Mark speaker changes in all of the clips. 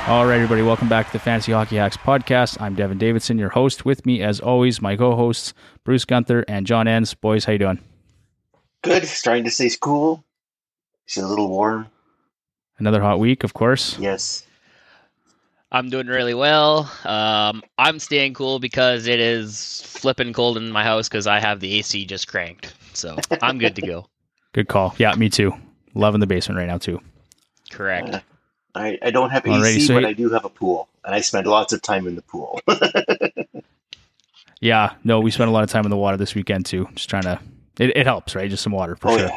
Speaker 1: All right, everybody, welcome back to the Fantasy Hockey Hacks podcast. I'm Devin Davidson, your host. With me, as always, my co-hosts, Bruce Gunther and John Enns. Boys, how you doing?
Speaker 2: Good. Trying to stay cool. It's a little warm.
Speaker 1: Another hot week, of course.
Speaker 2: Yes.
Speaker 3: I'm doing really well. I'm staying cool because it is flipping cold in my house because I have the AC just cranked. So I'm good to go.
Speaker 1: Good call. Yeah, me too. Loving the basement right now, too.
Speaker 3: Correct.
Speaker 2: I don't have
Speaker 1: Alrighty,
Speaker 2: AC,
Speaker 1: so
Speaker 2: but I do have a pool, and I spend lots of time in the pool.
Speaker 1: Yeah, no, we spent a lot of time in the water this weekend, too. Just trying to... It helps, right? Just some water, for sure.
Speaker 2: Yeah.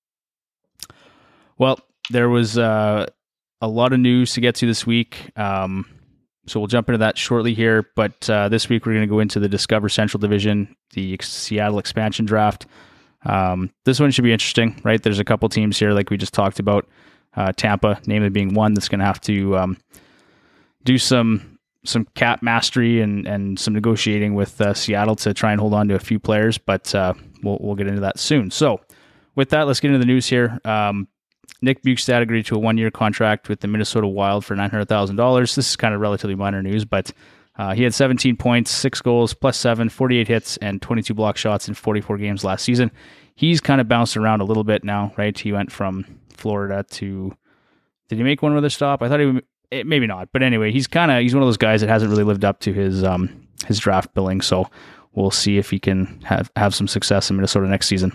Speaker 1: Well, there was a lot of news to get to this week, so we'll jump into that shortly here. But this week we're going to go into the Discover Central Division, the Seattle expansion draft. This one should be interesting, right? There's a couple teams here, like we just talked about. Tampa, namely being one, that's going to have to do some cap mastery and some negotiating with Seattle to try and hold on to a few players. But we'll get into that soon. So with that, let's get into the news here. Nick Bjugstad agreed to a 1-year contract with the Minnesota Wild for $900,000. This is kind of relatively minor news, but he had 17 points, 6 goals, +7, 48 hits, and 22 block shots in 44 games last season. He's kind of bounced around a little bit now, right? He went from Florida to... Did he make one other stop? I thought maybe not, but anyway, he's one of those guys that hasn't really lived up to his draft billing. So we'll see if he can have some success in Minnesota next season.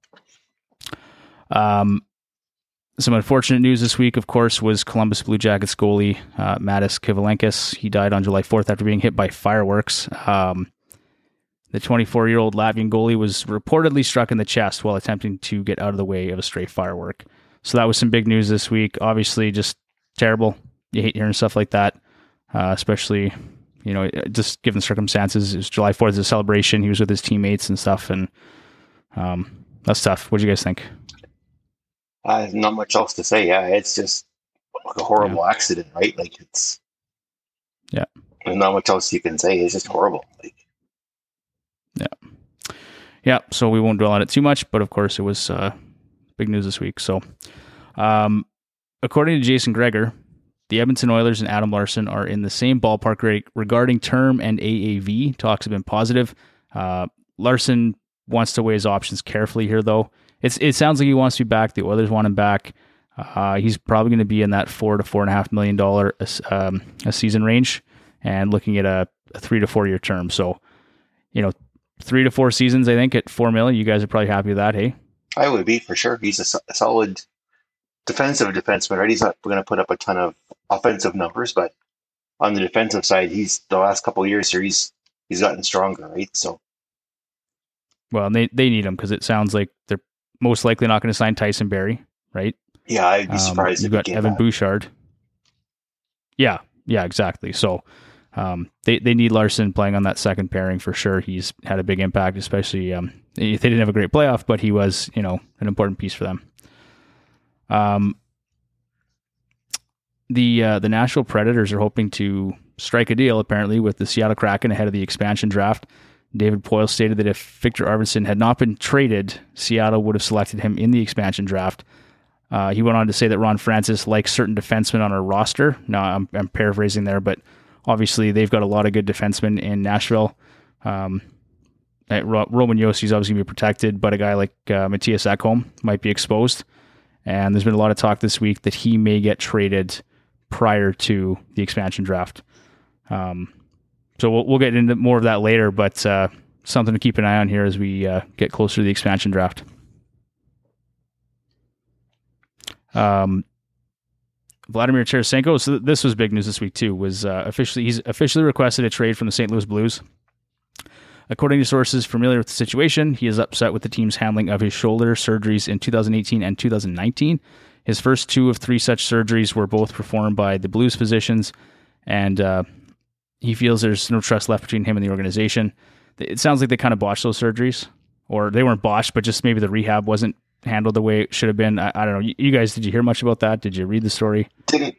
Speaker 1: Some unfortunate news this week, of course, was Columbus Blue Jackets goalie Matis Kivalenkis. He died on July 4th after being hit by fireworks. The 24-year-old Latvian goalie was reportedly struck in the chest while attempting to get out of the way of a stray firework. So that was some big news this week. Obviously, just terrible. You hate hearing stuff like that, especially, just given the circumstances. It was July 4th, a celebration. He was with his teammates and stuff, and that's tough. What do you guys think?
Speaker 2: Not much else to say. Yeah, it's just like a horrible accident, right? Like it's...
Speaker 1: Yeah.
Speaker 2: There's not much else you can say. It's just horrible.
Speaker 1: Yeah, so we won't dwell on it too much, but of course it was big news this week. So, according to Jason Gregor, the Edmonton Oilers and Adam Larsson are in the same ballpark regarding term and AAV. Talks have been positive. Larsson wants to weigh his options carefully here, though. It sounds like he wants to be back. The Oilers want him back. He's probably going to be in that $4 to $4.5 million a season range, and looking at a 3 to 4 year term. So, 3 to 4 seasons, I think, at $4 million. You guys are probably happy with that, hey?
Speaker 2: I would be, for sure. He's a solid defensive defenseman, right? He's not going to put up a ton of offensive numbers, but on the defensive side, the last couple of years here, he's gotten stronger, right? So,
Speaker 1: well, they need him because it sounds like they're most likely not going to sign Tyson Barrie, right?
Speaker 2: Yeah, I'd be surprised
Speaker 1: if you've got Evan Bouchard. Yeah, exactly. So they need Larsson playing on that second pairing for sure. He's had a big impact, especially they didn't have a great playoff, but he was, an important piece for them. The Nashville Predators are hoping to strike a deal, apparently, with the Seattle Kraken ahead of the expansion draft. David Poile stated that if Victor Arvidsson had not been traded, Seattle would have selected him in the expansion draft. He went on to say that Ron Francis likes certain defensemen on our roster. Now, I'm paraphrasing there, but obviously they've got a lot of good defensemen in Nashville. Roman Jossi's obviously going to be protected, but a guy like Matthias Ekholm might be exposed. And there's been a lot of talk this week that he may get traded prior to the expansion draft. So we'll get into more of that later, but something to keep an eye on here as we get closer to the expansion draft. Vladimir Tarasenko, so this was big news this week too, he's officially requested a trade from the St. Louis Blues. According to sources familiar with the situation, he is upset with the team's handling of his shoulder surgeries in 2018 and 2019. His first 2 of 3 such surgeries were both performed by the Blues physicians, and he feels there's no trust left between him and the organization. It sounds like they kind of botched those surgeries, or they weren't botched, but just maybe the rehab wasn't handled the way it should have been. I don't know. You guys, did you hear much about that? Did you read the story?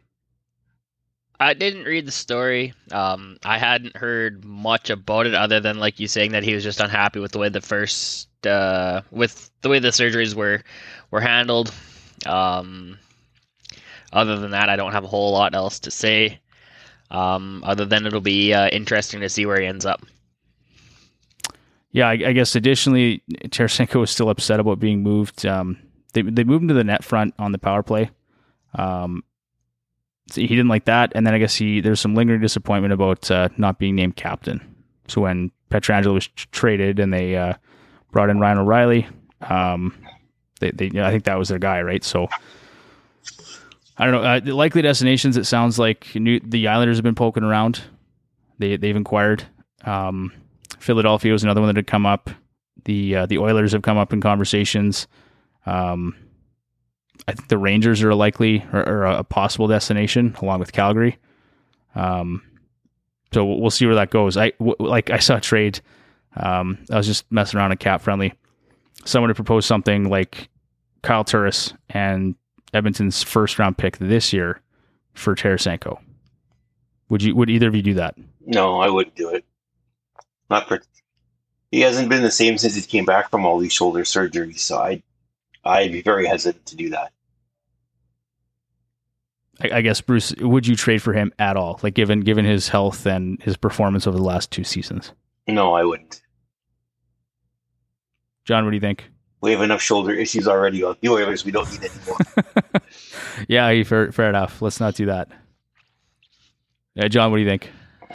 Speaker 3: I didn't read the story. I hadn't heard much about it other than, like you saying, that he was just unhappy with the way the surgeries were handled. Other than that, I don't have a whole lot else to say. Other than it'll be interesting to see where he ends up.
Speaker 1: Yeah, I guess additionally, Tarasenko was still upset about being moved. They moved him to the net front on the power play. So he didn't like that, and then I guess there's some lingering disappointment about not being named captain. So when Pietrangelo was traded and they brought in Ryan O'Reilly, they I think that was their guy, right? So I don't know. The likely destinations, it sounds like the Islanders have been poking around. They've inquired. Philadelphia was another one that had come up. The Oilers have come up in conversations. I think the Rangers are or a possible destination along with Calgary. So we'll see where that goes. I saw a trade. I was just messing around at Cap Friendly. Someone had proposed something like Kyle Turris and Edmonton's first round pick this year for Tarasenko. Would either of you do that?
Speaker 2: No, I wouldn't do it. He hasn't been the same since he came back from all these shoulder surgeries, so I'd be very hesitant to do that.
Speaker 1: I guess, Bruce, would you trade for him at all? Like given his health and his performance over the last 2 seasons?
Speaker 2: No, I wouldn't.
Speaker 1: John, what do you think?
Speaker 2: We have enough shoulder issues already on the Oilers. We don't need any more.
Speaker 1: Yeah, fair enough. Let's not do that. John, what do you think?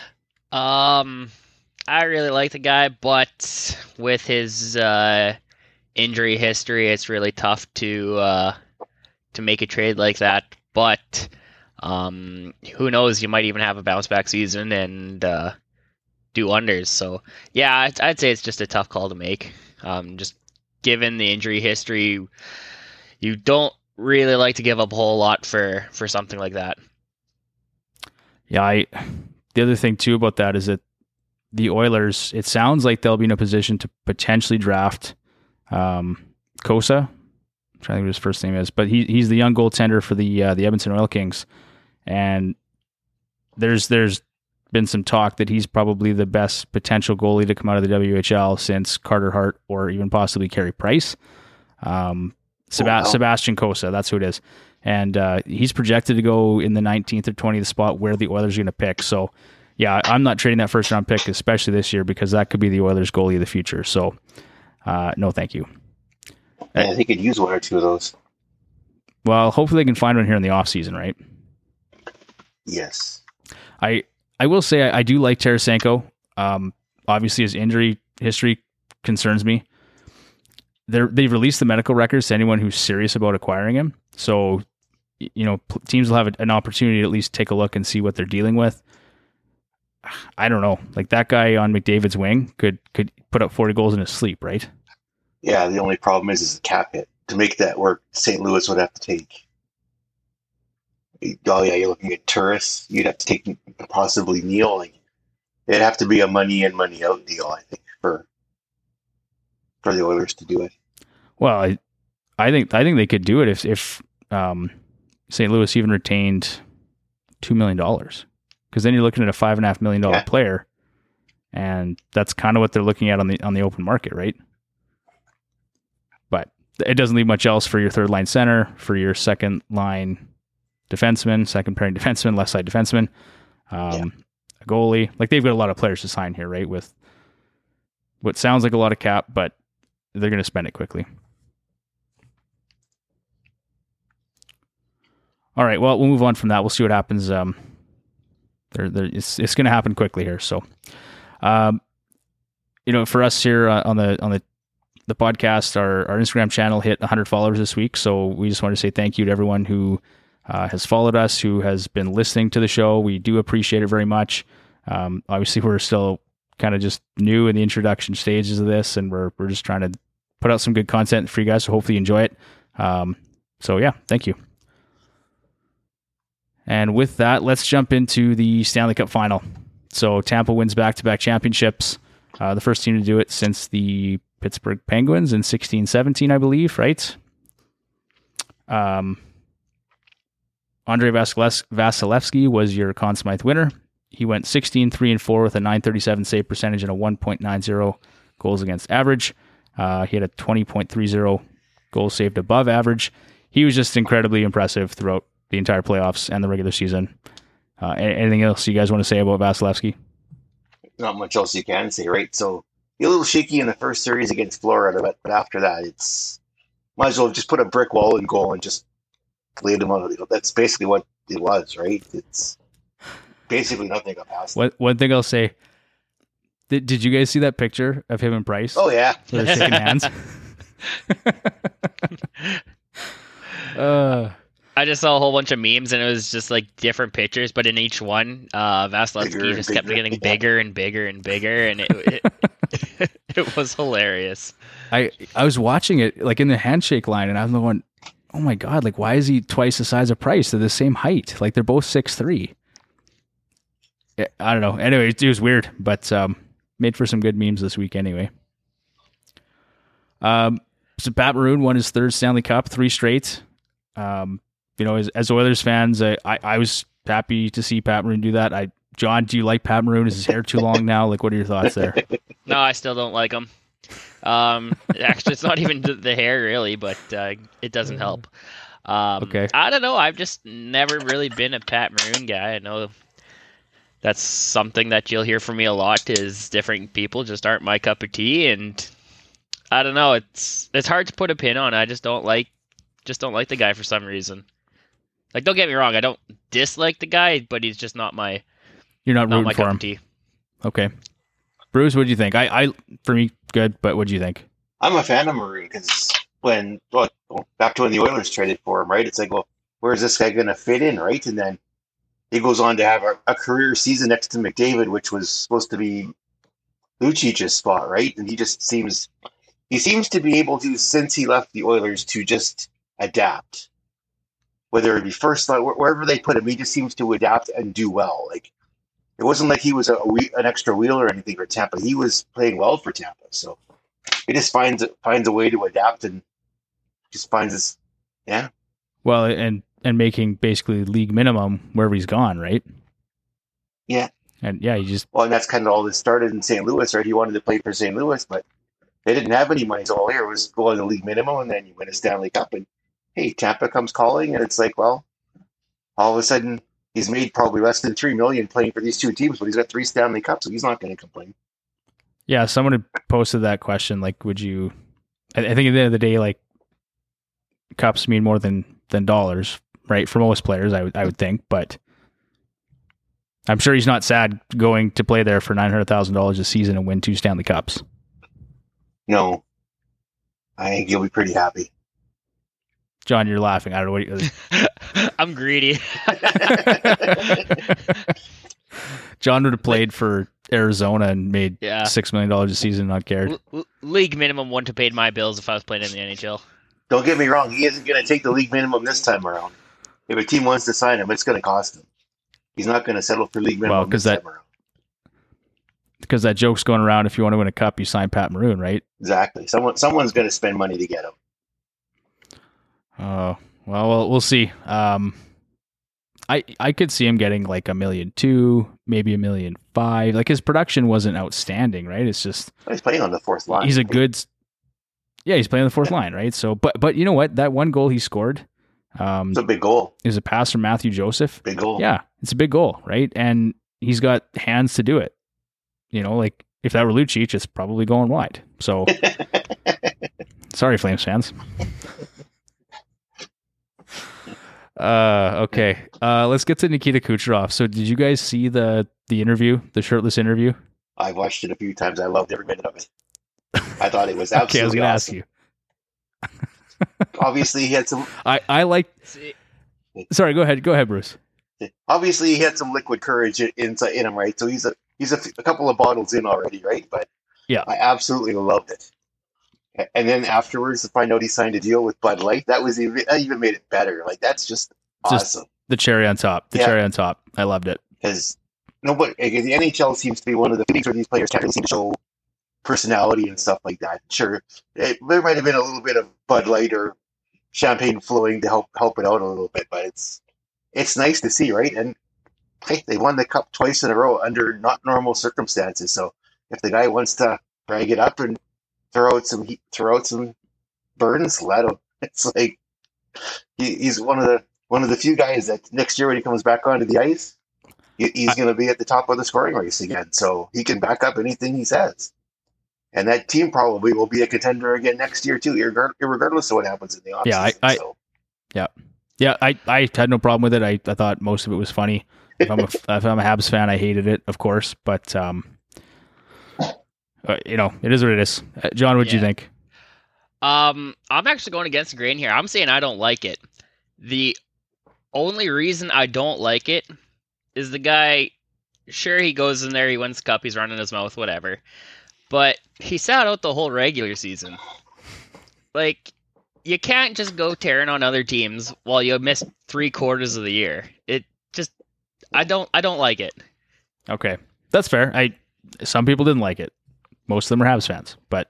Speaker 3: I really like the guy, but with his injury history, it's really tough to make a trade like that. But who knows? You might even have a bounce back season and do wonders. So yeah, I'd say it's just a tough call to make. Just given the injury history, you don't really like to give up a whole lot for something like that.
Speaker 1: Yeah, the other thing too about that is that the Oilers, it sounds like they'll be in a position to potentially draft Kosa. I'm trying to think what his first name is, but he's the young goaltender for the Edmonton Oil Kings, and there's been some talk that he's probably the best potential goalie to come out of the WHL since Carter Hart or even possibly Carey Price. Sebastian Kosa, that's who it is, and he's projected to go in the 19th or 20th spot where the Oilers are going to pick. So yeah, I'm not trading that first round pick, especially this year, because that could be the Oilers goalie of the future. So no, thank you.
Speaker 2: I think could use one or two of those.
Speaker 1: Well, hopefully they can find one here in the off season, right?
Speaker 2: Yes.
Speaker 1: I will say I do like Tarasenko. Obviously, his injury history concerns me. They've released the medical records to anyone who's serious about acquiring him. So, teams will have an opportunity to at least take a look and see what they're dealing with. I don't know. Like that guy on McDavid's wing could put up 40 goals in his sleep, right?
Speaker 2: Yeah, the only problem is the cap hit. To make that work, St. Louis would have to take. Oh yeah, you're looking at Turris. You'd have to take possibly Neil. Like, it'd have to be a money in, money out deal, I think, for the Oilers to do it.
Speaker 1: Well, I think they could do it if St. Louis even retained $2 million, because then you're looking at a $5.5 million player, and that's kind of what they're looking at on the open market, right? But it doesn't leave much else for your third line center, for your second line defenseman, second pairing defenseman, left side defenseman, a goalie. Like they've got a lot of players to sign here, right? With what sounds like a lot of cap, but they're going to spend it quickly. All right, well, we'll move on from that. We'll see what happens. It's going to happen quickly here. So, for us here on the podcast, our Instagram channel hit 100 followers this week. So we just want to say thank you to everyone who has followed us, who has been listening to the show. We do appreciate it very much. Obviously, we're still kind of just new in the introduction stages of this, and we're just trying to put out some good content for you guys. So hopefully you enjoy it. So yeah, thank you. And with that, let's jump into the Stanley Cup final. So Tampa wins back-to-back championships. The first team to do it since the Pittsburgh Penguins in 16-17, I believe, right? Andrei Vasilevsky was your Conn Smythe winner. He went 16-3-4 with a .937 save percentage and a 1.90 goals against average. He had a 20.30 goals saved above average. He was just incredibly impressive throughout the entire playoffs and the regular season. Anything else you guys want to say about Vasilevsky?
Speaker 2: Not much else you can say, right? So you're a little shaky in the first series against Florida, but after that, it's might as well just put a brick wall in goal and just laid him out. That's basically what it was, right? It's basically nothing got past.
Speaker 1: One thing I'll say. Did you guys see that picture of him and Price?
Speaker 2: Oh yeah,
Speaker 1: they're shaking hands.
Speaker 3: I just saw a whole bunch of memes, and it was just like different pictures, but in each one, Vasilevsky just kept getting bigger and bigger and bigger, and it was hilarious.
Speaker 1: I was watching it like in the handshake line, and I was going, "Oh my god! Like, why is he twice the size of Price? They're the same height. Like, they're both 6'3". I don't know. Anyway, it was weird, but made for some good memes this week anyway. So Pat Maroon won his third Stanley Cup, 3 straight. As Oilers fans, I was happy to see Pat Maroon do that. John, do you like Pat Maroon? Is his hair too long now? Like, what are your thoughts there?
Speaker 3: No, I still don't like him. Actually, it's not even the hair really, but it doesn't help.
Speaker 1: Okay.
Speaker 3: I don't know. I've just never really been a Pat Maroon guy. I know that's something that you'll hear from me a lot is different people just aren't my cup of tea, and I don't know. It's hard to put a pin on. I just don't like the guy for some reason. Like, don't get me wrong, I don't dislike the guy, but he's just not my.
Speaker 1: You're not rooting
Speaker 3: my
Speaker 1: for
Speaker 3: cup
Speaker 1: him.
Speaker 3: of tea.
Speaker 1: Okay, Bruce, what do you think? I for me, good, but what do you think?
Speaker 2: I'm a fan of Maroon because back to when the Oilers traded for him, right? It's like, well, where's this guy going to fit in, right? And then he goes on to have a career season next to McDavid, which was supposed to be Lucic's spot, right? And he seems to be able to, since he left the Oilers, to just adapt. Whether it be first line, wherever they put him, he just seems to adapt and do well. Like, it wasn't like he was an extra wheel or anything for Tampa. He was playing well for Tampa, so he just finds a way to adapt and just finds his, yeah.
Speaker 1: Well, and making basically league minimum wherever he's gone, right?
Speaker 2: Yeah.
Speaker 1: And yeah, he just...
Speaker 2: Well, and that's kind of all this started in St. Louis, right? He wanted to play for St. Louis, but they didn't have any money, so all here was going to league minimum, and then you win a Stanley Cup, and hey, Tampa comes calling, and it's like, well, all of a sudden, he's made probably less than $3 million playing for these two teams, but he's got 3 Stanley Cups, so he's not going to complain.
Speaker 1: Yeah, someone had posted that question, like, would you... I think at the end of the day, like, cups mean more than dollars, right? For most players, I would think, but I'm sure he's not sad going to play there for $900,000 a season and win 2 Stanley Cups.
Speaker 2: No. I think he'll be pretty happy.
Speaker 1: John, you're laughing. I don't know what you...
Speaker 3: I'm greedy.
Speaker 1: John would have played for Arizona and made $6 million a season and not cared.
Speaker 3: League minimum wouldn't have paid my bills if I was playing in the NHL.
Speaker 2: Don't get me wrong. He isn't going to take the league minimum this time around. If a team wants to sign him, it's going to cost him. He's not going to settle for league minimum this time around.
Speaker 1: Because that joke's going around, if you want to win a cup, you sign Pat Maroon, right?
Speaker 2: Exactly. Someone's going to spend money to get him.
Speaker 1: Oh, well, we'll see. I could see him getting like $1.2 million, maybe $1.5 million. Like, his production wasn't outstanding, right? It's just
Speaker 2: he's playing on the fourth line.
Speaker 1: He's he's playing on the fourth line, right? So, but you know what? That one goal he scored,
Speaker 2: it's a big goal.
Speaker 1: Is a pass from Matthew Joseph.
Speaker 2: Big goal.
Speaker 1: Yeah, it's a big goal, right? And he's got hands to do it. You know, like if that were Lucic, it's probably going wide. So, sorry, Flames fans. Okay. Let's get to Nikita Kucherov. So did you guys see the interview, the shirtless interview?
Speaker 2: I've watched it a few times. I loved every minute of it. I thought it was absolutely
Speaker 1: okay, I was going to
Speaker 2: awesome.
Speaker 1: ask you.
Speaker 2: Obviously, he had some...
Speaker 1: I like... Sorry, go ahead, Bruce.
Speaker 2: Obviously, he had some liquid courage in him, right? So he's a couple of bottles in already, right? But
Speaker 1: yeah,
Speaker 2: I absolutely loved it. And then afterwards, to find out he signed a deal with Bud Light, that even made it better. Like, that's just awesome.
Speaker 1: The cherry on top. Cherry on top. I loved it.
Speaker 2: Because the NHL seems to be one of the leagues where these players can't really seem to show personality and stuff like that. Sure, there might have been a little bit of Bud Light or champagne flowing to help it out a little bit, but it's nice to see, right? And hey, they won the cup twice in a row under not normal circumstances. So if the guy wants to drag it up and throw out some burns, let him. It's like he's one of the few guys that next year when he comes back onto the ice, he's going to be at the top of the scoring race again. So he can back up anything he says. And that team probably will be a contender again next year too, regardless of what happens in the offseason.
Speaker 1: Yeah, I had no problem with it. I thought most of it was funny. If I'm a Habs fan, I hated it, of course. But it is what it is. John, what do you think?
Speaker 3: I'm actually going against the grain here. I'm saying I don't like it. The only reason I don't like it is the guy. Sure, he goes in there, he wins the cup, he's running his mouth, whatever. But he sat out the whole regular season. Like, you can't just go tearing on other teams while you miss 3/4 of the year. It just, I don't like it.
Speaker 1: Okay, that's fair. Some people didn't like it. Most of them are Habs fans, but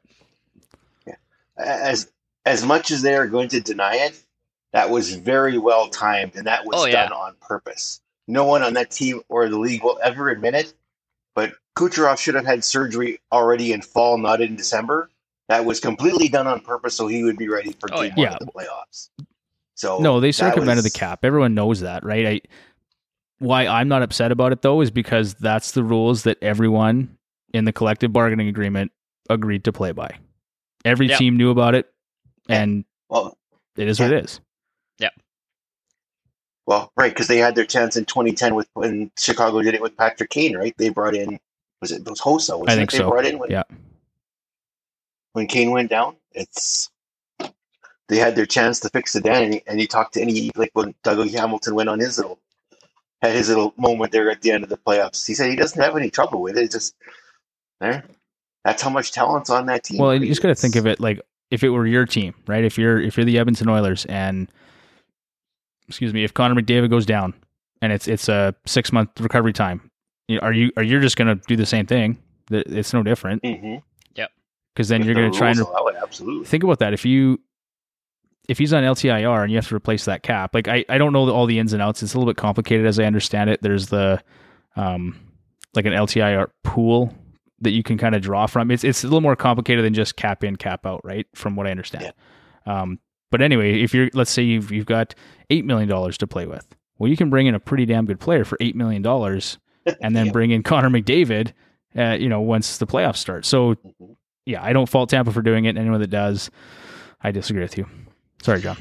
Speaker 2: as much as they are going to deny it, that was very well timed, and that was done on purpose. No one on that team or the league will ever admit it, but Kucherov should have had surgery already in fall, not in December. That was completely done on purpose, so he would be ready for game one of the playoffs. So
Speaker 1: no, they circumvented the cap. Everyone knows that, right? Why I'm not upset about it though is because that's the rules that everyone in the collective bargaining agreement agreed to play by. Every team knew about it, and it is what it is.
Speaker 3: Yeah.
Speaker 2: Well, right, because they had their chance in 2010 when Chicago did it with Patrick Kane, right? They brought in, was Hossa?
Speaker 1: I think so.
Speaker 2: Brought in when Kane went down. They had their chance to fix it then, and he talked to like when Doug Hamilton went on his little moment there at the end of the playoffs. He said he doesn't have any trouble with it. It's just there. That's how much talent's on that team.
Speaker 1: Well, you just got to think of it like if it were your team, right? If you're the Edmonton Oilers and if Connor McDavid goes down and it's a 6-month recovery time, are you just going to do the same thing? It's no different.
Speaker 2: Mm-hmm.
Speaker 3: Yep.
Speaker 1: Because then you're going to try and
Speaker 2: absolutely
Speaker 1: think about that. If he's on LTIR and you have to replace that cap, like I don't know all the ins and outs. It's a little bit complicated as I understand it. There's the like an LTIR pool that you can kind of draw from. It's a little more complicated than just cap in, cap out, right? From what I understand.
Speaker 2: Yeah.
Speaker 1: But anyway, let's say you've got $8 million to play with. Well, you can bring in a pretty damn good player for $8 million and then bring in Connor McDavid, once the playoffs start. So yeah, I don't fault Tampa for doing it. Anyone that does, I disagree with you. Sorry, John.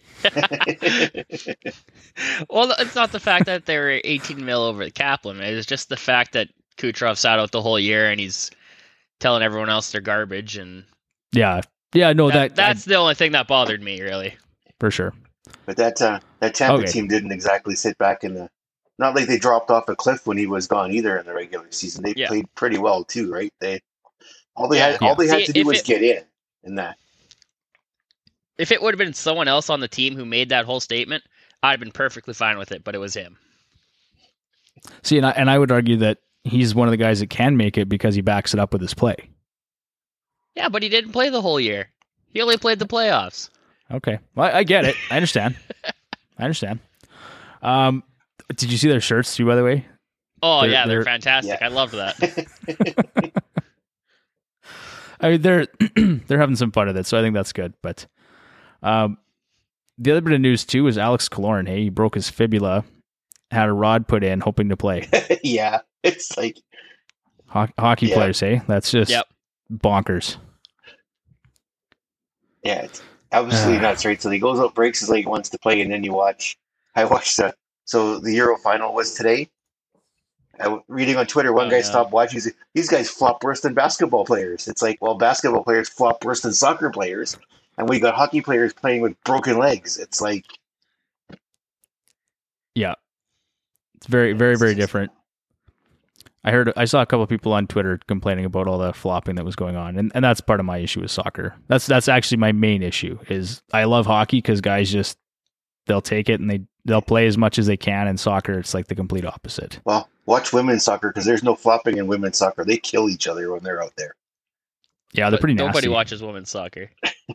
Speaker 3: Well, it's not the fact that they were 18 mil over the cap limit. It's just the fact that Kucherov sat out the whole year and he's telling everyone else they're garbage. And
Speaker 1: that's
Speaker 3: the only thing that bothered me, really.
Speaker 1: For sure.
Speaker 2: But that Tampa team didn't exactly sit back not like they dropped off a cliff when he was gone either in the regular season. They played pretty well too, right? All they had to do was get in that.
Speaker 3: If it would have been someone else on the team who made that whole statement, I'd have been perfectly fine with it, but it was him.
Speaker 1: See, and I would argue that he's one of the guys that can make it because he backs it up with his play.
Speaker 3: Yeah, but he didn't play the whole year. He only played the playoffs.
Speaker 1: Okay. Well, I get it. I understand. Did you see their shirts too, by the way?
Speaker 3: Oh, they're fantastic. Yeah. I love that.
Speaker 1: I mean, they're having some fun with it, so I think that's good. But the other bit of news too is Alex Killorn. Hey, he broke his fibula, had a rod put in, hoping to play.
Speaker 2: Yeah, it's like
Speaker 1: hockey players. Hey, that's just bonkers.
Speaker 2: Yeah, it's absolutely nuts, right? So he goes out, breaks his leg, wants to play, and then I watched the Euro final was today. Reading on Twitter, one guy stopped watching. He's like, these guys flop worse than basketball players. It's like, well, basketball players flop worse than soccer players, and we got hockey players playing with broken legs. It's like,
Speaker 1: yeah, it's very, very, very different. I saw a couple of people on Twitter complaining about all the flopping that was going on, and that's part of my issue with soccer. That's actually my main issue. Is I love hockey because guys they'll take it and they'll play as much as they can. In soccer, it's like the complete opposite.
Speaker 2: Well, watch women's soccer because there's no flopping in women's soccer. They kill each other when they're out there.
Speaker 1: Yeah, they're pretty nasty.
Speaker 3: Nobody watches women's soccer.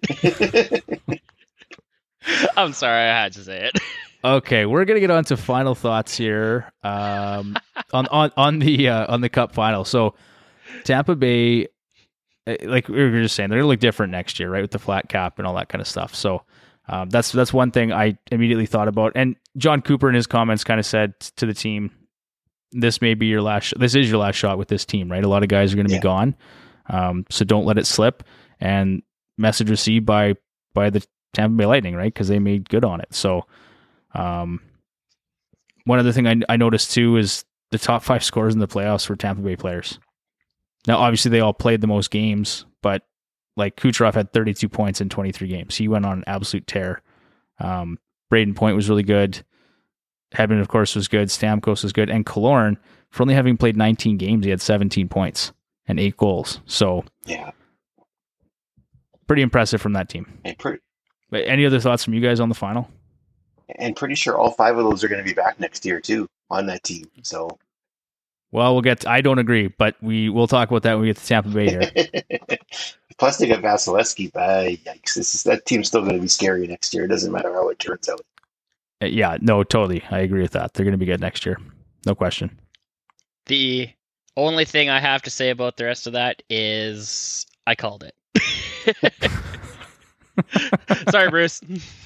Speaker 3: I'm sorry, I had to say it.
Speaker 1: Okay, we're gonna get on to final thoughts here on the Cup final. So Tampa Bay, like we were just saying, they're gonna look different next year, right, with the flat cap and all that kind of stuff. So that's one thing I immediately thought about. And John Cooper in his comments kind of said to the team, this may be your last. This is your last shot with this team, right? A lot of guys are going to be gone, so don't let it slip. And message received by the Tampa Bay Lightning, right? Because they made good on it. So, one other thing I noticed too is the top 5 scorers in the playoffs were Tampa Bay players. Now, obviously, they all played the most games, but like Kucherov had 32 points in 23 games. He went on an absolute tear. Braden Point was really good. Hedman, of course, was good. Stamkos was good. And Killorn, for only having played 19 games, he had 17 points and 8 goals. So,
Speaker 2: yeah,
Speaker 1: pretty impressive from that team. But any other thoughts from you guys on the final?
Speaker 2: And pretty sure all 5 of those are going to be back next year too on that team. So,
Speaker 1: well, we'll get. I don't agree, but we'll talk about that when we get to Tampa Bay here.
Speaker 2: Plus, they got Vasilevsky. Yikes! That team's still going to be scary next year. It doesn't matter how it turns out.
Speaker 1: Yeah, no, totally. I agree with that. They're going to be good next year. No question.
Speaker 3: The only thing I have to say about the rest of that is I called it. Sorry, Bruce.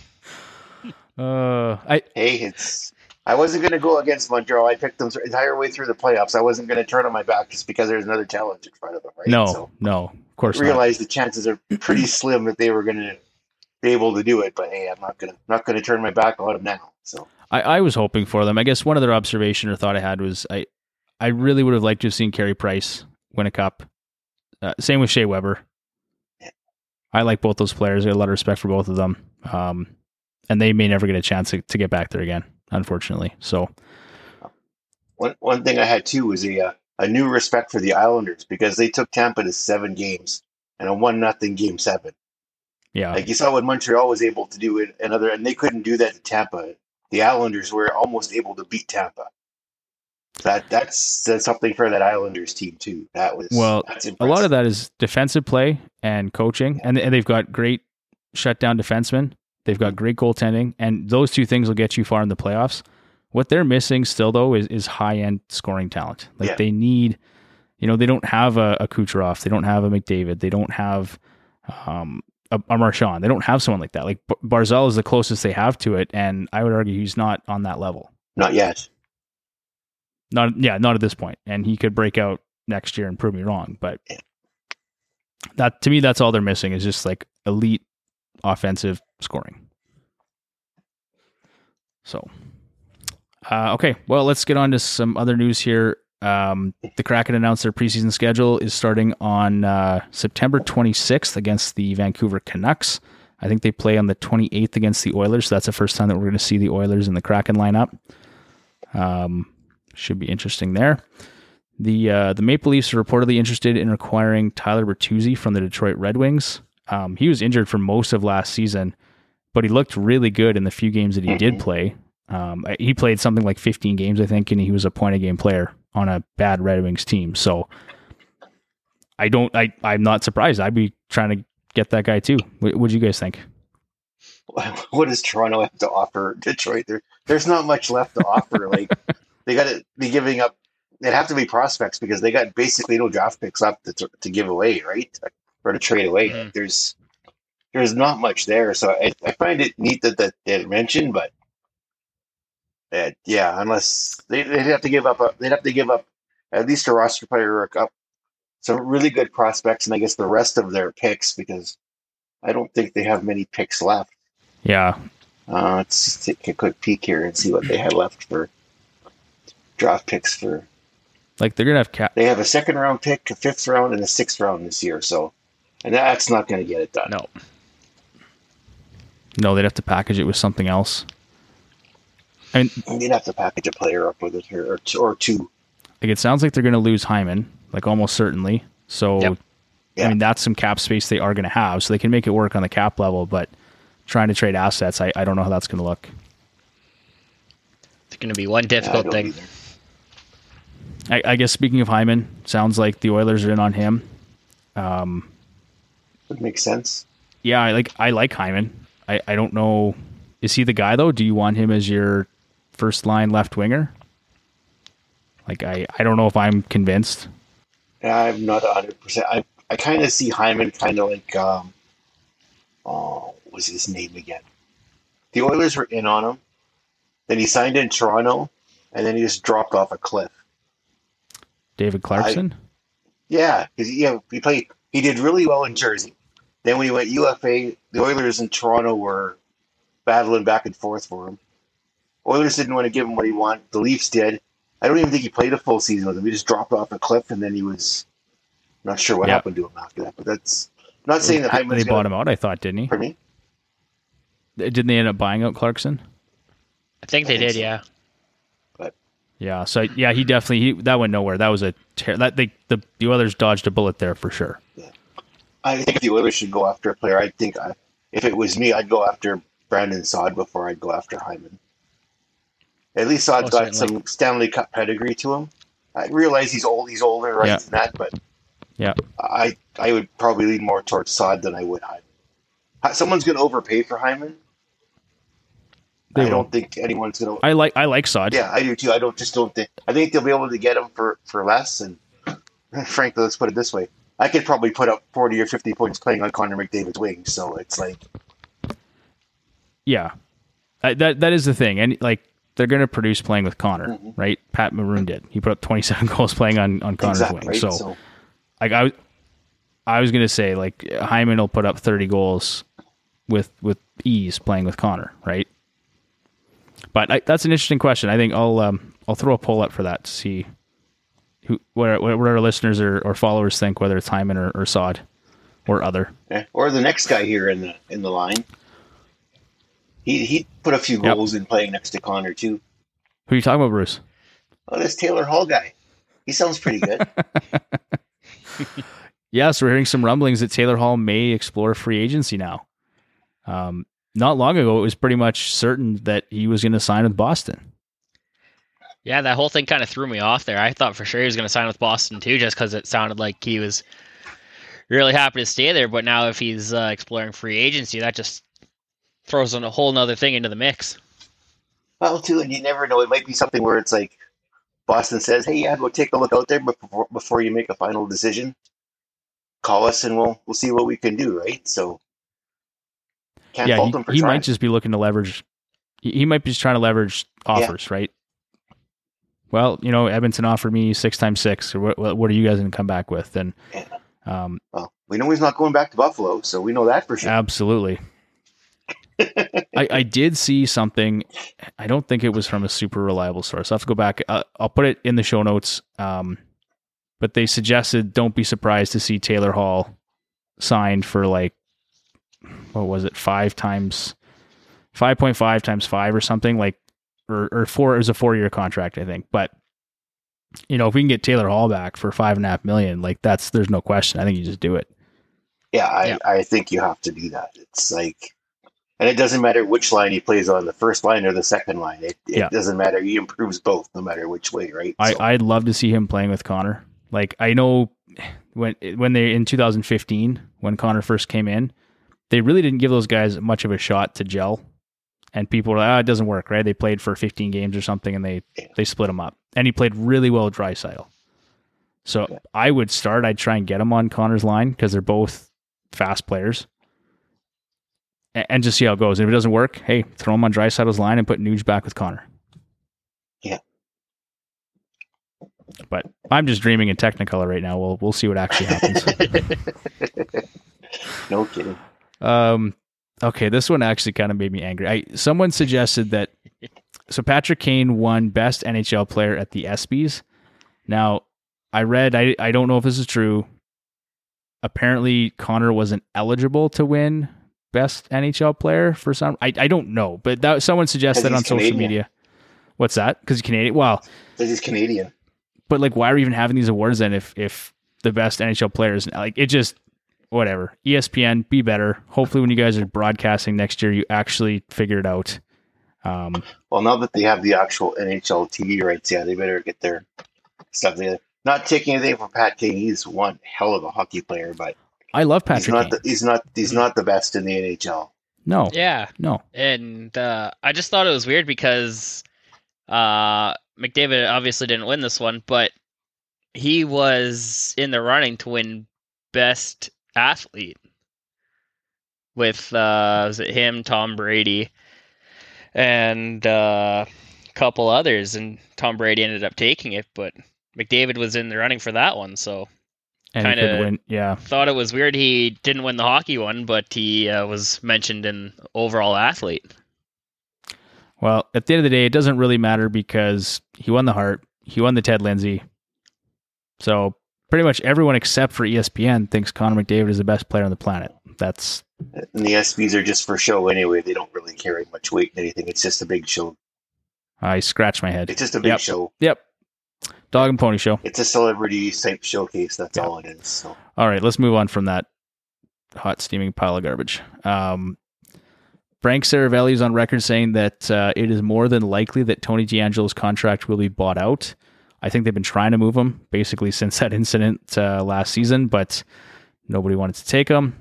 Speaker 2: I wasn't going to go against Montreal. I picked them the entire way through the playoffs. I wasn't going to turn on my back just because there's another challenge in front of them, right?
Speaker 1: No, of course not.
Speaker 2: I realized the chances are pretty slim that they were going to be able to do it, but hey, I'm not going to turn my back on them now. So
Speaker 1: I was hoping for them. I guess one other observation or thought I had was I really would have liked to have seen Carey Price win a cup. Same with Shea Weber.
Speaker 2: Yeah.
Speaker 1: I like both those players. I have a lot of respect for both of them. And they may never get a chance to get back there again, unfortunately. So
Speaker 2: one thing I had too was a new respect for the Islanders because they took Tampa to 7 games and a 1-0 game 7.
Speaker 1: Yeah.
Speaker 2: Like you saw what Montreal was able to do it and they couldn't do that to Tampa. The Islanders were almost able to beat Tampa. That's something for that Islanders team too. That's impressive.
Speaker 1: A lot of that is defensive play and coaching, and they've got great shutdown defensemen. They've got great goaltending, and those two things will get you far in the playoffs. What they're missing still, though, is high-end scoring talent. They need, they don't have a Kucherov. They don't have a McDavid. They don't have a Marchand. They don't have someone like that. Like Barzal is the closest they have to it, and I would argue he's not on that level.
Speaker 2: Not yet.
Speaker 1: Not at this point. And he could break out next year and prove me wrong. But that, to me, that's all they're missing is just like elite offensive scoring. So, okay. Well, let's get on to some other news here. The Kraken announced their preseason schedule is starting on September 26th against the Vancouver Canucks. I think they play on the 28th against the Oilers. So that's the first time that we're going to see the Oilers in the Kraken lineup. Should be interesting there. The Maple Leafs are reportedly interested in acquiring Tyler Bertuzzi from the Detroit Red Wings. He was injured for most of last season, but he looked really good in the few games that he did play. He played something like 15 games, I think, and he was a point-a-game player on a bad Red Wings team. So I'm not surprised. I'd be trying to get that guy too. What do you guys think?
Speaker 2: What does Toronto have to offer Detroit? There's not much left to offer. Like they got to be giving up. They'd have to be prospects because they got basically no draft picks up to give away, right? Or to trade away. Mm-hmm. There's not much there. So I find it neat that they mentioned, but unless they'd have to give up at least a roster player or some really good prospects, and I guess the rest of their picks because I don't think they have many picks left.
Speaker 1: Yeah.
Speaker 2: Let's just take a quick peek here and see what they had left for draft picks for.
Speaker 1: Like they're gonna have
Speaker 2: They have a 2nd round pick, a 5th round, and a 6th round this year. So, and that's not going to get it done.
Speaker 1: No, they'd have to package it with something else. I mean,
Speaker 2: they'd have to package a player up with it or two.
Speaker 1: Like it sounds like they're going to lose Hyman, like almost certainly. So,
Speaker 3: yep.
Speaker 1: I mean, that's some cap space they are going to have, so they can make it work on the cap level. But trying to trade assets, I don't know how that's going to look.
Speaker 3: It's going to be one difficult thing.
Speaker 1: I guess speaking of Hyman, sounds like the Oilers are in on him.
Speaker 2: Would make sense.
Speaker 1: Yeah, I like Hyman. I don't know. Is he the guy though? Do you want him as your first line left winger? Like I don't know if I'm convinced.
Speaker 2: I'm not 100%. I kind of see Hyman kind of like what was his name again? The Oilers were in on him. Then he signed in Toronto, and then he just dropped off a cliff.
Speaker 1: David Clarkson?
Speaker 2: Yeah, because he did really well in Jersey. Then when he went UFA, the Oilers in Toronto were battling back and forth for him. Oilers didn't want to give him what he wanted. The Leafs did. I don't even think he played a full season with them. He just dropped off a cliff, and then he was not sure what happened to him after that. But that's not saying that
Speaker 1: They bought him out, I thought, didn't he?
Speaker 2: For me?
Speaker 1: Didn't they end up buying out Clarkson?
Speaker 3: I think they did,
Speaker 2: so.
Speaker 3: yeah.
Speaker 2: But
Speaker 1: yeah, so yeah, he definitely that went nowhere. That was the Oilers dodged a bullet there for sure.
Speaker 2: Yeah. I think the Oilers should go after a player. I think if it was me, I'd go after Brandon Saad before I'd go after Hyman. At least Saad's got some Stanley Cup pedigree to him. I realize he's older, right? Than that, but
Speaker 1: yeah,
Speaker 2: I would probably lean more towards Saad than I would Hyman. Someone's going to overpay for Hyman. I don't think anyone's going to.
Speaker 1: I like Saad.
Speaker 2: Yeah, I do too. I don't think. I think they'll be able to get him for less. And frankly, let's put it this way: I could probably put up 40 or 50 points playing on Connor McDavid's wing. So it's like,
Speaker 1: yeah, that is the thing, and like they're going to produce playing with Connor, right? Pat Maroon did. He put up 27 goals playing on Connor's wing. Right? So, like I was going to say, like Hyman will put up 30 goals with ease playing with Connor, right? But that's an interesting question. I think I'll throw a poll up for that to see what our listeners or followers think, whether it's Hyman or Saad or other.
Speaker 2: Yeah. Or the next guy here in the line. He put a few goals in playing next to Connor too.
Speaker 1: Who are you talking about, Bruce?
Speaker 2: Oh, this Taylor Hall guy. He sounds pretty good.
Speaker 1: Yeah, so we're hearing some rumblings that Taylor Hall may explore free agency now. Not long ago, it was pretty much certain that he was going to sign with Boston.
Speaker 3: Yeah, that whole thing kind of threw me off there. I thought for sure he was going to sign with Boston too, just because it sounded like he was really happy to stay there. But now if he's exploring free agency, that just throws a whole nother thing into the mix.
Speaker 2: Well, too, and you never know. It might be something where it's like Boston says, "Hey, yeah, go take a look out there before you make a final decision. Call us and we'll see what we can do." Right? So. Can't fault him for
Speaker 1: he
Speaker 2: trying.
Speaker 1: might just be looking to leverage. He might be just trying to leverage offers, right? Well, Edmonton offered me 6x6. Or what are you guys going to come back with? And
Speaker 2: well, we know he's not going back to Buffalo, so we know that for sure.
Speaker 1: Absolutely. I did see something. I don't think it was from a super reliable source. I'll have to go back. I'll put it in the show notes. But they suggested don't be surprised to see Taylor Hall signed for like, what was it, 5.5 times 5 or something, like, or 4. It was a 4-year contract, I think. But if we can get Taylor Hall back for $5.5 million, like there's no question. I think you just do it.
Speaker 2: Yeah, I think you have to do that. It's like, and it doesn't matter which line he plays on, the first line or the second line. It doesn't matter. He improves both, no matter which way, right?
Speaker 1: I'd love to see him playing with Connor. Like, I know when they in 2015 when Connor first came in, they really didn't give those guys much of a shot to gel. And people were like, it doesn't work, right? They played for 15 games or something, and they split him up. And he played really well with Draisaitl. So I'd try and get him on Connor's line because they're both fast players. And just see how it goes. And if it doesn't work, hey, throw him on Draisaitl's line and put Nuge back with Connor.
Speaker 2: Yeah.
Speaker 1: But I'm just dreaming in Technicolor right now. We'll see what actually happens.
Speaker 2: No kidding.
Speaker 1: Okay, this one actually kind of made me angry. Someone suggested that so Patrick Kane won Best NHL Player at the ESPYs. Now, I read, I don't know if this is true. Apparently, Connor wasn't eligible to win Best NHL Player for some. I don't know, but someone suggested on social media. What's that? Because he's Canadian. Well,
Speaker 2: because he's Canadian.
Speaker 1: But like, why are we even having these awards then? If the best NHL players, like, it just. Whatever. ESPN, be better. Hopefully when you guys are broadcasting next year, you actually figure it out.
Speaker 2: Well, now that they have the actual NHL TV rights, they better get their stuff together. Not taking anything from Pat Kane. He's one hell of a hockey player, but
Speaker 1: I love Patrick Kane.
Speaker 2: He's not the best in the NHL.
Speaker 1: No.
Speaker 3: Yeah.
Speaker 1: No.
Speaker 3: And I just thought it was weird because McDavid obviously didn't win this one, but he was in the running to win Best Athlete with was it him, Tom Brady, and a couple others, and Tom Brady ended up taking it. But McDavid was in the running for that one, so
Speaker 1: And he could win. Yeah.
Speaker 3: thought it was weird he didn't win the hockey one, but he was mentioned in overall athlete.
Speaker 1: Well, at the end of the day, it doesn't really matter because he won the Hart. He won the Ted Lindsay. So pretty much everyone except for ESPN thinks Connor McDavid is the best player on the planet. And
Speaker 2: the SBs are just for show anyway. They don't really carry much weight in anything. It's just a big show.
Speaker 1: I scratched my head.
Speaker 2: It's just a big show.
Speaker 1: Yep. Dog and pony show.
Speaker 2: It's a celebrity type showcase. That's all it is. So.
Speaker 1: All right, let's move on from that hot steaming pile of garbage. Frank Saravelli is on record saying that it is more than likely that Tony DeAngelo's contract will be bought out. I think they've been trying to move him basically since that incident last season, but nobody wanted to take him.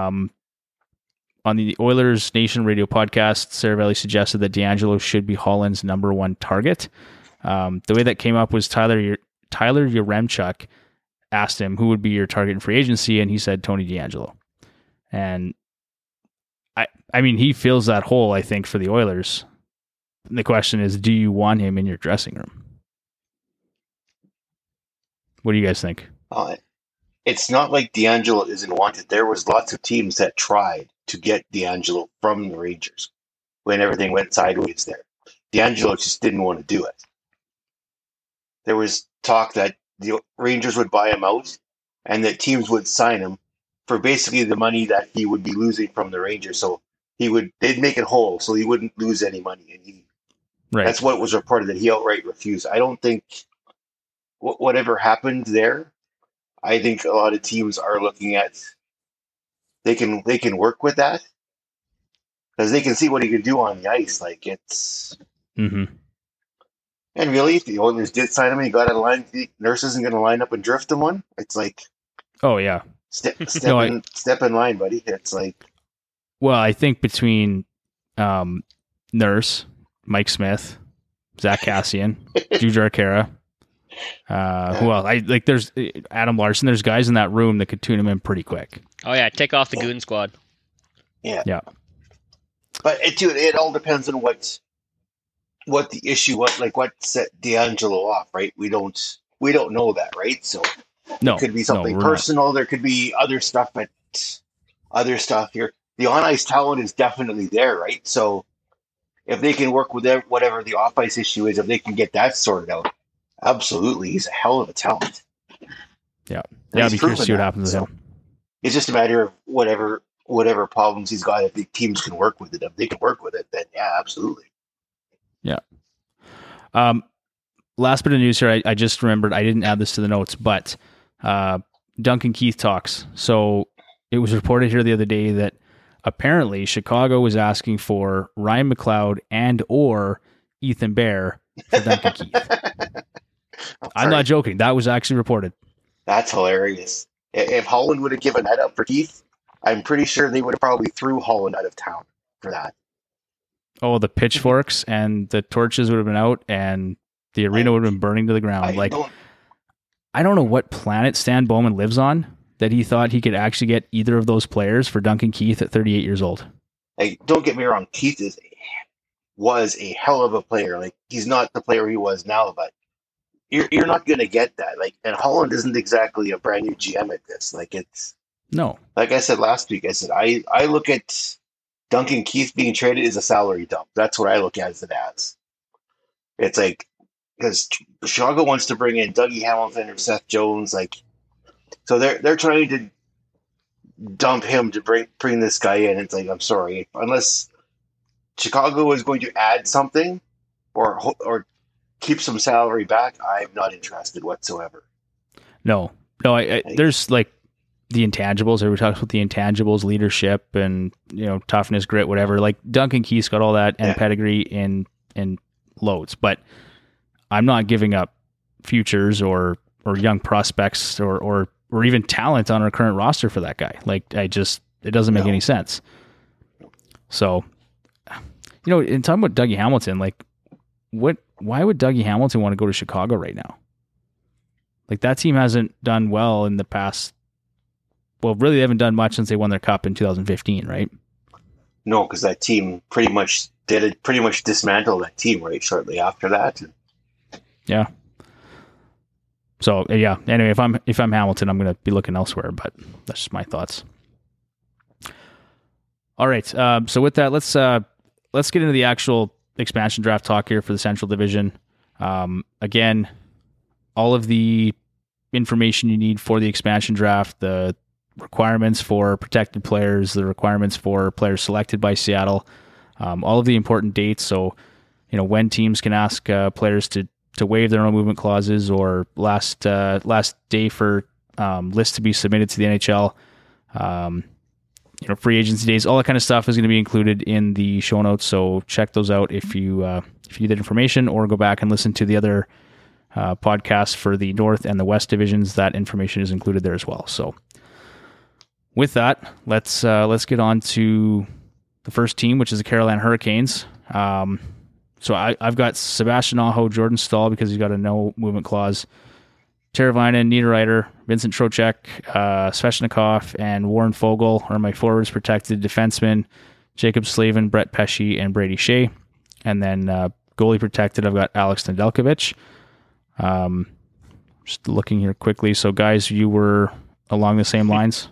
Speaker 1: On the Oilers Nation radio podcast, Saravelli suggested that DeAngelo should be Holland's number one target. The way that came up was Tyler Yaremchuk asked him who would be your target in free agency, and he said Tony DeAngelo. And I mean, he fills that hole, I think, for the Oilers. And the question is, do you want him in your dressing room? What do you guys think?
Speaker 2: It's not like DeAngelo isn't wanted. There was lots of teams that tried to get DeAngelo from the Rangers when everything went sideways there. DeAngelo just didn't want to do it. There was talk that the Rangers would buy him out and that teams would sign him for basically the money that he would be losing from the Rangers. So they'd make it whole so he wouldn't lose any money. And that's what was reported, that he outright refused. I don't think whatever happened there, I think a lot of teams are looking at, they can work with that because they can see what he can do on the ice. Like it's,
Speaker 1: mm-hmm.
Speaker 2: And really, if the Oilers did sign him and he got out of line, the Nurse isn't going to line up and drift him one. It's like,
Speaker 1: oh yeah,
Speaker 2: step in line, buddy. It's like,
Speaker 1: well, I think between Nurse, Mike Smith, Zach Cassian, Jujhar Khaira, who else? There's Adam Larson. There's guys in that room that could tune him in pretty quick.
Speaker 3: Oh yeah, take off the goon squad.
Speaker 2: Yeah. But it all depends on what the issue was, like what set DeAngelo off, right? We don't know that, right? So it could be something personal. Not. There could be other stuff here. The on-ice talent is definitely there, right? So if they can work with whatever the off-ice issue is, if they can get that sorted out, absolutely, he's a hell of a talent.
Speaker 1: Yeah, I'd be curious to see what happens with him.
Speaker 2: It's just a matter of whatever problems he's got. If the teams can work with it, if they can work with it, then yeah, absolutely.
Speaker 1: Yeah. Last bit of news here. I just remembered I didn't add this to the notes, but Duncan Keith talks. So it was reported here the other day that apparently Chicago was asking for Ryan McLeod and or Ethan Bear for Duncan Keith. I'm not joking. That was actually reported.
Speaker 2: That's hilarious. If Holland would have given that up for Keith, I'm pretty sure they would have probably threw Holland out of town for that.
Speaker 1: Oh, the pitchforks and the torches would have been out and the arena would have been burning to the ground. I don't know what planet Stan Bowman lives on that he thought he could actually get either of those players for Duncan Keith at 38 years old.
Speaker 2: Don't get me wrong. Keith was a hell of a player. Like, he's not the player he was now, but you're not going to get that. Like, and Holland isn't exactly a brand new GM at this. Like, it's
Speaker 1: no.
Speaker 2: Like I said last week, I look at Duncan Keith being traded as a salary dump. That's what I look at it as. It's like, because Chicago wants to bring in Dougie Hamilton or Seth Jones, so they're trying to dump him to bring this guy in. It's like, I'm sorry, unless Chicago is going to add something or keep some salary back, I'm not interested whatsoever.
Speaker 1: No, there's like the intangibles. Everybody talks about the intangibles, leadership, and toughness, grit, whatever. Like Duncan Keith's got all that and pedigree in loads, but I'm not giving up futures or young prospects or even talent on our current roster for that guy. Like, it doesn't make any sense. So, in talking about Dougie Hamilton, like, why would Dougie Hamilton want to go to Chicago right now? Like, that team hasn't done well in the past. Well, really, they haven't done much since they won their cup in 2015, right?
Speaker 2: No, because that team pretty much dismantled that team right shortly after that.
Speaker 1: Yeah. So yeah. Anyway, if I'm Hamilton, I'm going to be looking elsewhere. But that's just my thoughts. All right. So with that, let's get into the actual expansion draft talk here for the Central Division. Again, all of the information you need for the expansion draft, the requirements for protected players, the requirements for players selected by Seattle, all of the important dates. So, when teams can ask players to waive their own movement clauses, or last day for lists to be submitted to the NHL. Free agency days, all that kind of stuff is going to be included in the show notes. So check those out if you need that information, or go back and listen to the other podcasts for the North and the West divisions. That information is included there as well. So with that, let's get on to the first team, which is the Carolina Hurricanes. So I've got Sebastian Aho, Jordan Staal, because he's got a no movement clause, Teravainen, Niederreiter, Vincent Trocheck, Svechnikov, and Warren Fogle are my forwards. Protected defensemen, Jacob Slavin, Brett Pesce, and Brady Shea. And then goalie protected, I've got Alex Nedeljkovic. Just looking here quickly. So guys, you were along the same lines?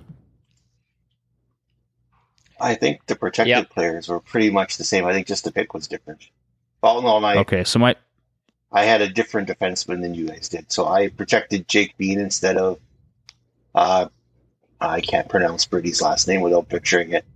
Speaker 2: I think the protected players were pretty much the same. I think just the pick was different. All in all, I had a different defenseman than you guys did. So I protected Jake Bean instead of, I can't pronounce Brady's last name without picturing it.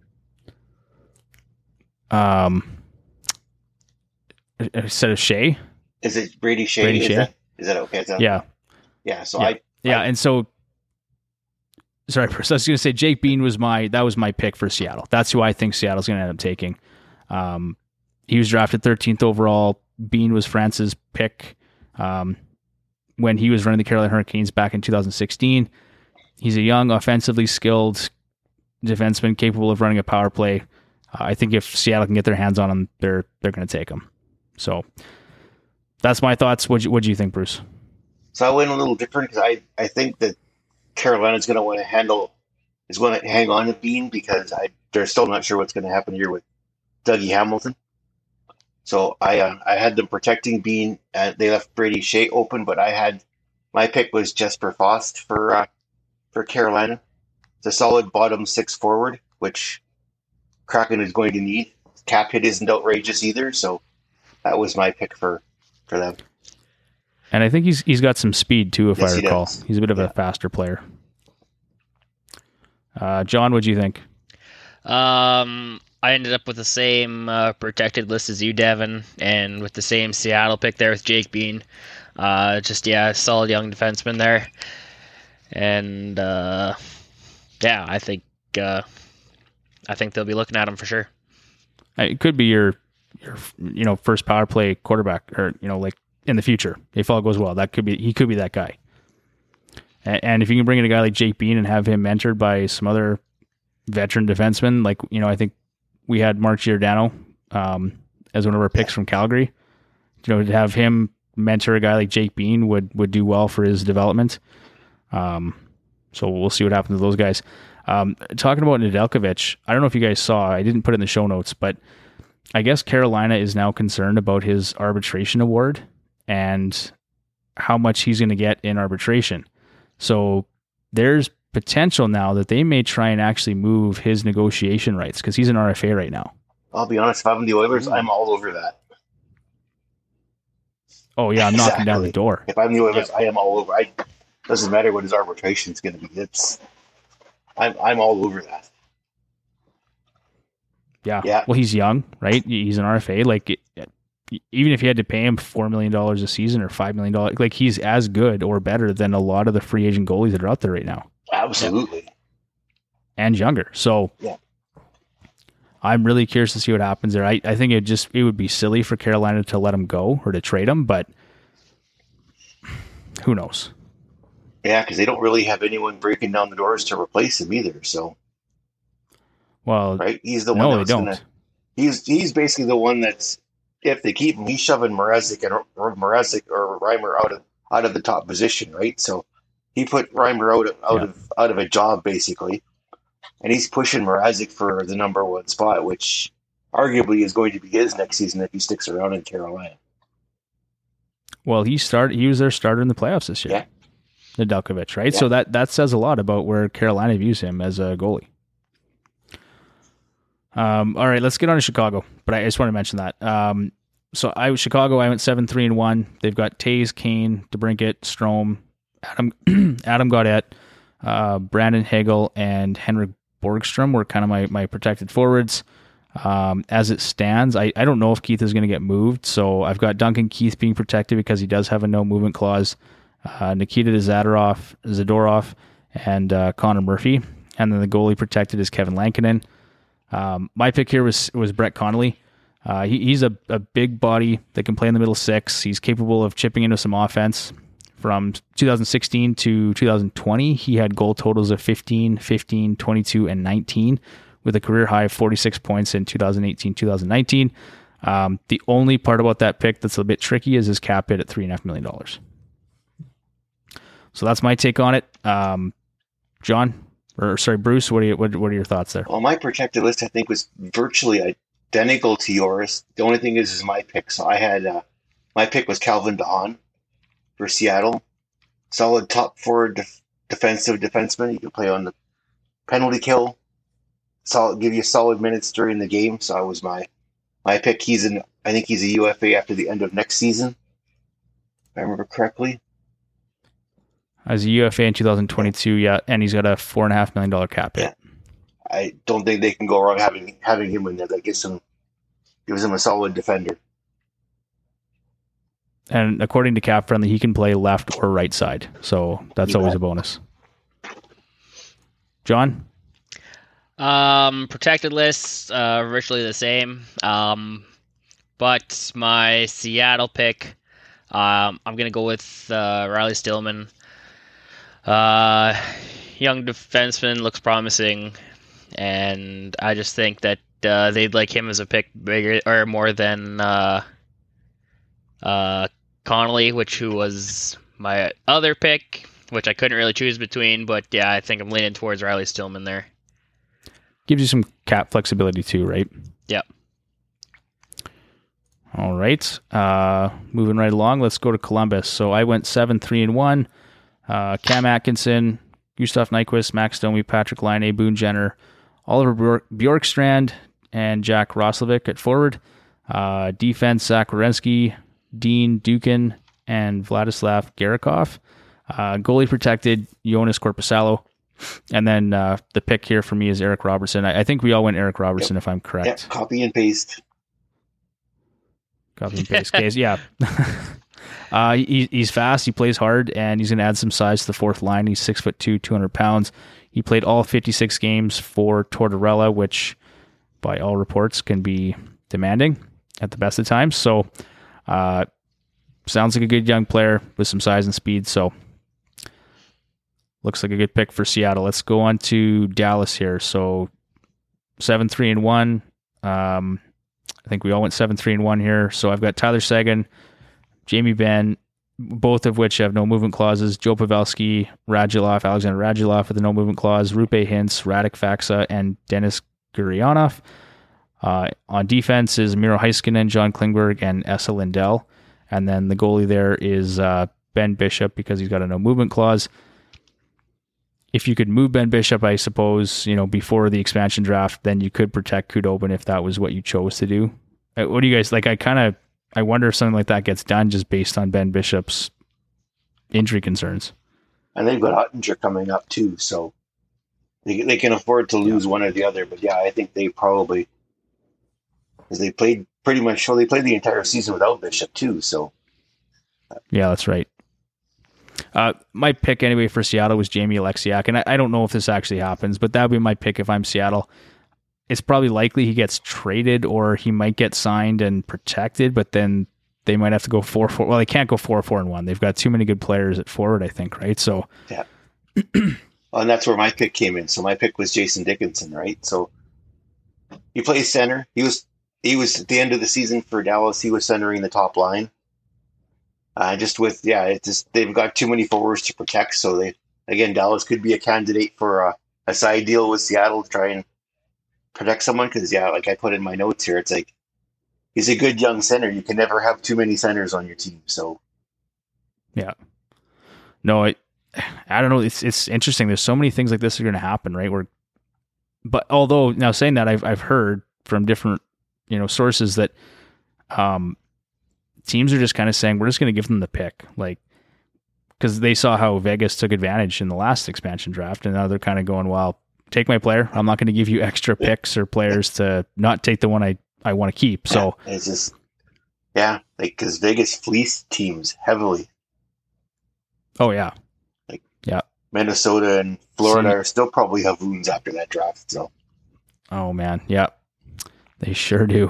Speaker 1: Instead of Shea?
Speaker 2: Is it Brady Shea?
Speaker 1: Brady Shea?
Speaker 2: Is that okay?
Speaker 1: Yeah.
Speaker 2: Yeah. So
Speaker 1: and so, sorry, I was going to say Jake Bean was my pick for Seattle. That's who I think Seattle's going to end up taking. He was drafted 13th overall. Bean was France's pick when he was running the Carolina Hurricanes back in 2016. He's a young, offensively skilled defenseman capable of running a power play. I think if Seattle can get their hands on him, they're going to take him. So that's my thoughts. What do you think, Bruce?
Speaker 2: So I went a little different because I think that Carolina's going to want to hang on to Bean because they're still not sure what's going to happen here with Dougie Hamilton. So I had them protecting Bean. They left Brady Shea open, but my pick was Jesper Fast for Carolina. It's a solid bottom six forward, which Kraken is going to need. Cap hit isn't outrageous either, so that was my pick for them.
Speaker 1: And I think he's got some speed too, if I recall. He's a bit of a faster player. John, what do you think?
Speaker 3: I ended up with the same protected list as you, Devin, and with the same Seattle pick there with Jake Bean. Solid young defenseman there. And I think they'll be looking at him for sure.
Speaker 1: It could be your first power play quarterback, or like in the future if all goes well. He could be that guy. And if you can bring in a guy like Jake Bean and have him mentored by some other veteran defensemen, I think we had Mark Giordano as one of our picks from Calgary. To have him mentor a guy like Jake Bean would do well for his development. So we'll see what happens to those guys. Talking about Nedeljkovic, I don't know if you guys saw, I didn't put it in the show notes, but I guess Carolina is now concerned about his arbitration award and how much he's going to get in arbitration. So there's potential now that they may try and actually move his negotiation rights because he's an RFA right now.
Speaker 2: I'll be honest, if I'm the Oilers, I'm all over that.
Speaker 1: Oh yeah, I'm knocking down the door.
Speaker 2: If I'm the Oilers, I am all over. Doesn't matter what his arbitration is going to be. I'm all over that.
Speaker 1: Yeah. Well, he's young, right? He's an RFA. Even if you had to pay him $4 million a season or $5 million, he's as good or better than a lot of the free agent goalies that are out there right now.
Speaker 2: Absolutely.
Speaker 1: And younger. So I'm really curious to see what happens there. I think it would be silly for Carolina to let him go or to trade him, but who knows?
Speaker 2: Yeah, because they don't really have anyone breaking down the doors to replace him either. So,
Speaker 1: right?
Speaker 2: He's the one. No, they don't. He's basically the one that's, if they keep him, he's shoving Mrazek or Reimer out of the top position, right? So he put Reimer out of a job basically, and he's pushing Mrazek for the number one spot, which arguably is going to be his next season if he sticks around in Carolina.
Speaker 1: Well, he was their starter in the playoffs this year.
Speaker 2: Yeah.
Speaker 1: Nedeljkovic, right?
Speaker 2: Yeah.
Speaker 1: So that says a lot about where Carolina views him as a goalie. All right, let's get on to Chicago. But I just want to mention that. So Chicago, I went 7-3-1. They've got Taves, Kane, DeBrincat, Strome, Adam Gaudette, Brandon Hagel, and Henrik Borgstrom were kind of my protected forwards. As it stands, I don't know if Keith is going to get moved. So I've got Duncan Keith being protected because he does have a no movement clause. Nikita Zadorov, and Connor Murphy. And then the goalie protected is Kevin Lankinen. My pick here was Brett Connolly. He's a big body that can play in the middle six. He's capable of chipping into some offense. From 2016 to 2020, he had goal totals of 15, 15, 22, and 19, with a career high of 46 points in 2018-2019. The only part about that pick that's a bit tricky is his cap hit at $3.5 million. So that's my take on it. Bruce, what are your thoughts there?
Speaker 2: Well, my protected list, I think, was virtually identical to yours. The only thing is my pick. So I had my pick was Calvin DeHaan for Seattle. Solid top forward defensive defenseman. He can play on the penalty kill. Give you solid minutes during the game. So that was my pick. I think he's a UFA after the end of next season, if I remember correctly.
Speaker 1: As a UFA in 2022, yeah, and he's got a $4.5 million cap hit.
Speaker 2: Yeah. I don't think they can go wrong having him in there. That gives him a solid defender.
Speaker 1: And according to Cap Friendly, he can play left or right side, so that's always a bonus. John?
Speaker 3: Protected lists, virtually the same. But my Seattle pick, I'm gonna go with Riley Stillman. Young defenseman, looks promising, and I just think that they'd like him as a pick bigger or more than Connolly, who was my other pick, which I couldn't really choose between. But yeah, I think I'm leaning towards Riley Stillman there.
Speaker 1: Gives you some cap flexibility too, right?
Speaker 3: Yep.
Speaker 1: All right. Moving right along, let's go to Columbus. So I went 7-3-1. Cam Atkinson, Gustav Nyquist, Max Domi, Patrick Laine, Boone Jenner, Oliver Bjorkstrand, and Jack Roslovic at forward. Defense, Zach Werenski, Dean Dukin, and Vladislav Garikov. Goalie protected, Jonas Korpisalo. And then the pick here for me is Eric Robertson. I think we all went Eric Robertson, if I'm correct.
Speaker 2: Yep, copy and paste.
Speaker 1: Copy and paste case, yeah. He's fast, he plays hard, and he's going to add some size to the fourth line. He's 6'2", 200 pounds. He played all 56 games for Tortorella, which by all reports can be demanding at the best of times. So sounds like a good young player with some size and speed. So looks like a good pick for Seattle. Let's go on to Dallas here. So 7-3-1. I think we all went 7-3-1 here. So I've got Tyler Seguin, Jamie Benn, both of which have no movement clauses. Joe Pavelski, Alexander Radulov with a no movement clause. Rupe Hintz, Radek Faksa, and Dennis Gurianov. On defense is Miro Heiskanen, John Klingberg, and Esa Lindell. And then the goalie there is Ben Bishop because he's got a no movement clause. If you could move Ben Bishop, I suppose, before the expansion draft, then you could protect Khudobin if that was what you chose to do. What do you guys like? I wonder if something like that gets done just based on Ben Bishop's injury concerns.
Speaker 2: And they've got Ottinger coming up too, so they can afford to lose one or the other. But yeah, I think they probably, because they played they played the entire season without Bishop too. So
Speaker 1: yeah, that's right. My pick anyway for Seattle was Jamie Alexiak, and I don't know if this actually happens, but that would be my pick if I'm Seattle. It's probably likely he gets traded or he might get signed and protected, but then they might have to go 4-4. Well, they can't go 4-4-1. They've got too many good players at forward, I think, right? So
Speaker 2: yeah. And that's where my pick came in. So my pick was Jason Dickinson, right? So he plays center. He was at the end of the season for Dallas. He was centering the top line. They've got too many forwards to protect. So Dallas could be a candidate for a side deal with Seattle to try and protect someone. Because like I put in my notes here, it's like he's a good young center. You can never have too many centers on your team. So
Speaker 1: yeah, no, I don't know. It's interesting. There's so many things like this are going to happen, right? But although now saying that, I've heard from different sources that teams are just kind of saying we're just going to give them the pick, like because they saw how Vegas took advantage in the last expansion draft, and now they're kind of going, well, take my player. I'm not going to give you extra picks or players to not take the one I want to keep. So
Speaker 2: it's just because Vegas fleeced teams heavily.
Speaker 1: Oh yeah.
Speaker 2: Minnesota and Florida are still probably have wounds after that draft. So,
Speaker 1: oh man, yeah, they sure do.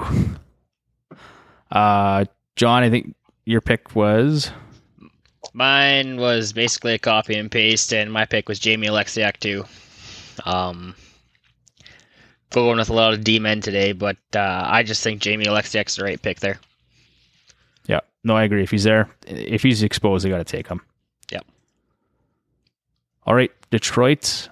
Speaker 1: John, I think your pick was.
Speaker 3: Mine was basically a copy and paste, and my pick was Jamie Alexiak too. Going with a lot of D-men today, but I just think Jamie Alexiak's the right pick there.
Speaker 1: Yeah, no, I agree. If he's there, if he's exposed, they got to take him.
Speaker 3: Yep.
Speaker 1: All right, Detroit,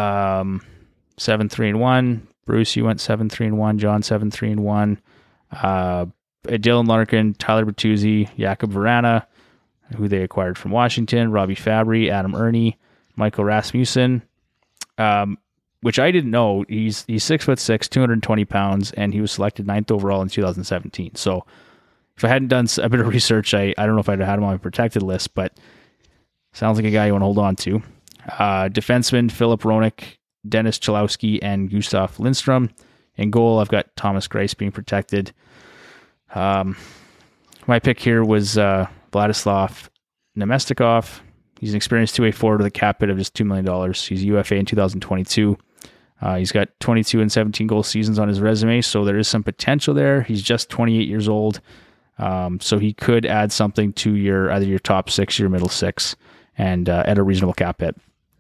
Speaker 1: 7-3-1. Bruce, you went 7-3-1. John 7-3-1. Dylan Larkin, Tyler Bertuzzi, Jakob Vrana, who they acquired from Washington, Robbie Fabry, Adam Ernie, Michael Rasmussen, which I didn't know. He's 6'6", 220 pounds, and he was selected 9th overall in 2017. So if I hadn't done a bit of research, I don't know if I'd have had him on my protected list, but sounds like a guy you want to hold on to. Defenseman Philip Roenick, Dennis Chalowski, and Gustav Lindstrom. In goal, I've got Thomas Greiss being protected. My pick here was Vladislav Nemestikov. He's an experienced two-way forward with a cap hit of just $2 million. He's UFA in 2022. He's got 22 and 17 goal seasons on his resume, so there is some potential there. He's just 28 years old, so he could add something to either your top six or your middle six, and at a reasonable cap hit.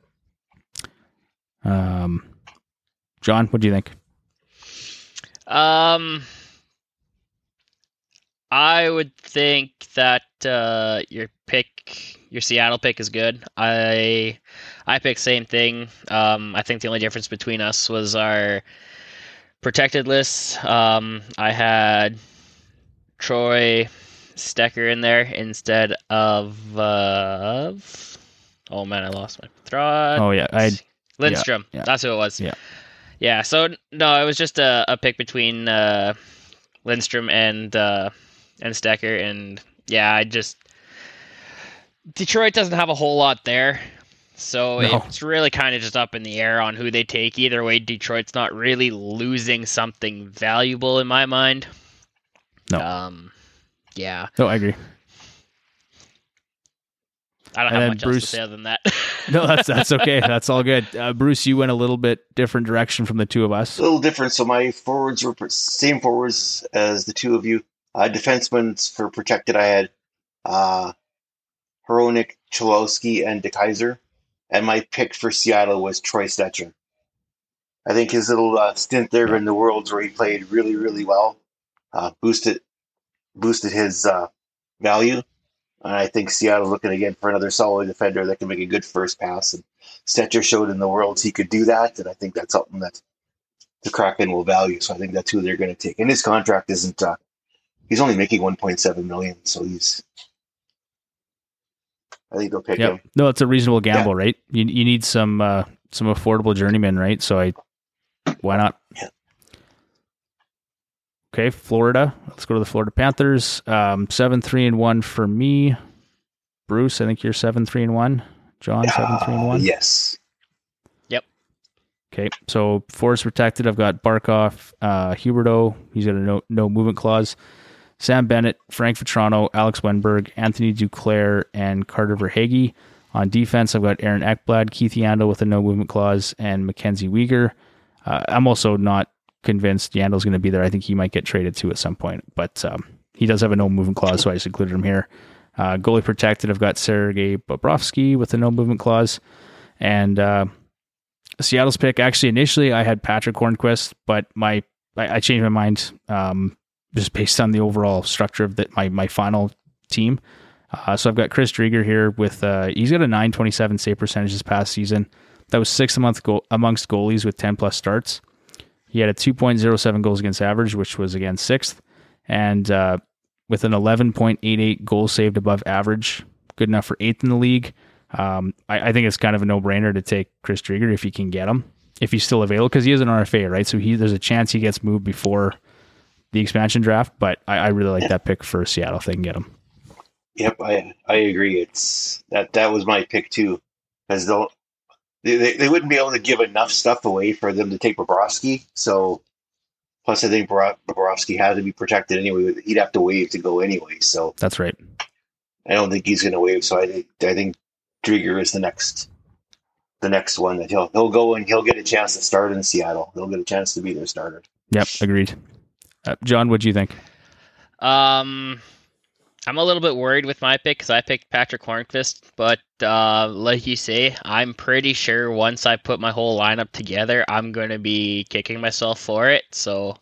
Speaker 1: John, what do you think?
Speaker 3: I would think that your Seattle pick is good. I picked same thing. I think the only difference between us was our protected list. I had Troy Stecker in there instead of oh man, I lost my thought.
Speaker 1: Oh yeah,
Speaker 3: Lindstrom.
Speaker 1: Yeah.
Speaker 3: That's who it was.
Speaker 1: Yeah.
Speaker 3: Yeah. So no, it was just a pick between Lindstrom and Stecker, and yeah, Detroit doesn't have a whole lot there, so it's really kind of just up in the air on who they take. Either way, Detroit's not really losing something valuable in my mind.
Speaker 1: No.
Speaker 3: Yeah.
Speaker 1: No, I agree.
Speaker 3: I don't have much else to say other than that.
Speaker 1: No, that's okay. That's all good. Bruce, you went a little bit different direction from the two of us.
Speaker 2: A little different. So my forwards were same forwards as the two of you. Defensemen for protected, I had Hronek, Chalowski, and DeKaiser. And my pick for Seattle was Troy Stecher. I think his little stint there in the Worlds where he played really, really well boosted his value. And I think Seattle's looking again for another solid defender that can make a good first pass. And Stecher showed in the Worlds he could do that. And I think that's something that the Kraken will value. So I think that's who they're going to take. And his contract isn't, he's only making $1.7 million. So I think they'll pick him.
Speaker 1: No, it's a reasonable gamble, right? You need some affordable journeyman, right? So why not?
Speaker 2: Yeah.
Speaker 1: Okay, Florida. Let's go to the Florida Panthers. 7-3-1 for me. Bruce, I think you're 7-3-1. John, 7-3-1.
Speaker 2: Yes.
Speaker 3: Yep.
Speaker 1: Okay, so force protected. I've got Barkov, Huberdeau. He's got a no movement clause. Sam Bennett, Frank Vetrano, Alex Wenberg, Anthony Duclair, and Carter Verhaeghe. On defense, I've got Aaron Ekblad, Keith Yandel with a no movement clause, and Mackenzie Weegar. I'm also not convinced Yandel's going to be there. I think he might get traded too at some point, but he does have a no movement clause, so I just included him here. Goalie protected, I've got Sergei Bobrovsky with a no movement clause, and Seattle's pick. Actually, initially I had Patrick Hornquist, but I changed my mind just based on the overall structure of my final team. So I've got Chris Driedger here with he's got a .927 save percentage this past season. That was sixth amongst goalies with 10 plus starts. He had a 2.07 goals against average, which was again sixth, and with an 11.88 goals saved above average, good enough for eighth in the league. I think it's kind of a no-brainer to take Chris Driedger if you can get him, if he's still available, because he is an RFA, right? So there's a chance he gets moved before the expansion draft, but I really like that pick for Seattle if they can get him.
Speaker 2: Yep, I agree. It's that was my pick too, because they wouldn't be able to give enough stuff away for them to take Bobrovsky. So plus, I think Bobrovsky had to be protected anyway. He'd have to waive to go anyway. So
Speaker 1: that's right.
Speaker 2: I don't think he's going to waive. So I think Driedger is the next one that he'll go and he'll get a chance to start in Seattle. He'll get a chance to be their starter.
Speaker 1: Yep, agreed. John, what do you think?
Speaker 3: I'm a little bit worried with my pick because I picked Patrick Hornqvist, but like you say, I'm pretty sure once I put my whole lineup together, I'm going to be kicking myself for it. So,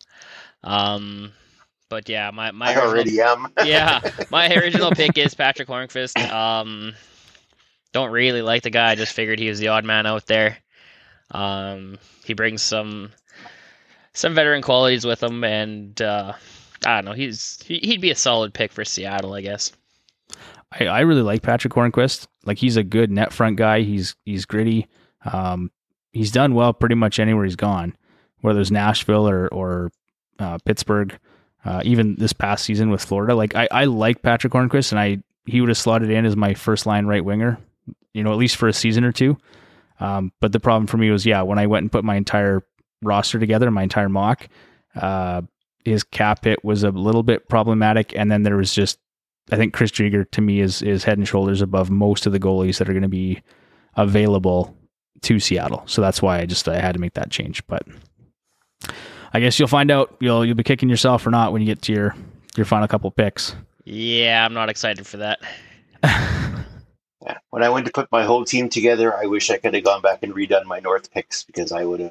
Speaker 3: but yeah, my
Speaker 2: I already am.
Speaker 3: Yeah, my original pick is Patrick Hornqvist. Don't really like the guy. I just figured he was the odd man out there. He brings some veteran qualities with him, and I don't know. He'd be a solid pick for Seattle, I guess.
Speaker 1: I really like Patrick Hornqvist. Like, he's a good net front guy. He's gritty. He's done well pretty much anywhere he's gone, whether it's Nashville or Pittsburgh. Even this past season with Florida, like I like Patrick Hornqvist, and he would have slotted in as my first line right winger, at least for a season or two. But the problem for me was, when I went and put my entire roster together, my entire mock, his cap hit was a little bit problematic, and then there was just, I think Chris Driedger to me is head and shoulders above most of the goalies that are going to be available to Seattle. So that's why I had to make that change. But I guess you'll find out. You'll be kicking yourself or not when you get to your final couple picks.
Speaker 3: Yeah, I'm not excited for that.
Speaker 2: Yeah. When I went to put my whole team together, I wish I could have gone back and redone my North picks, because I would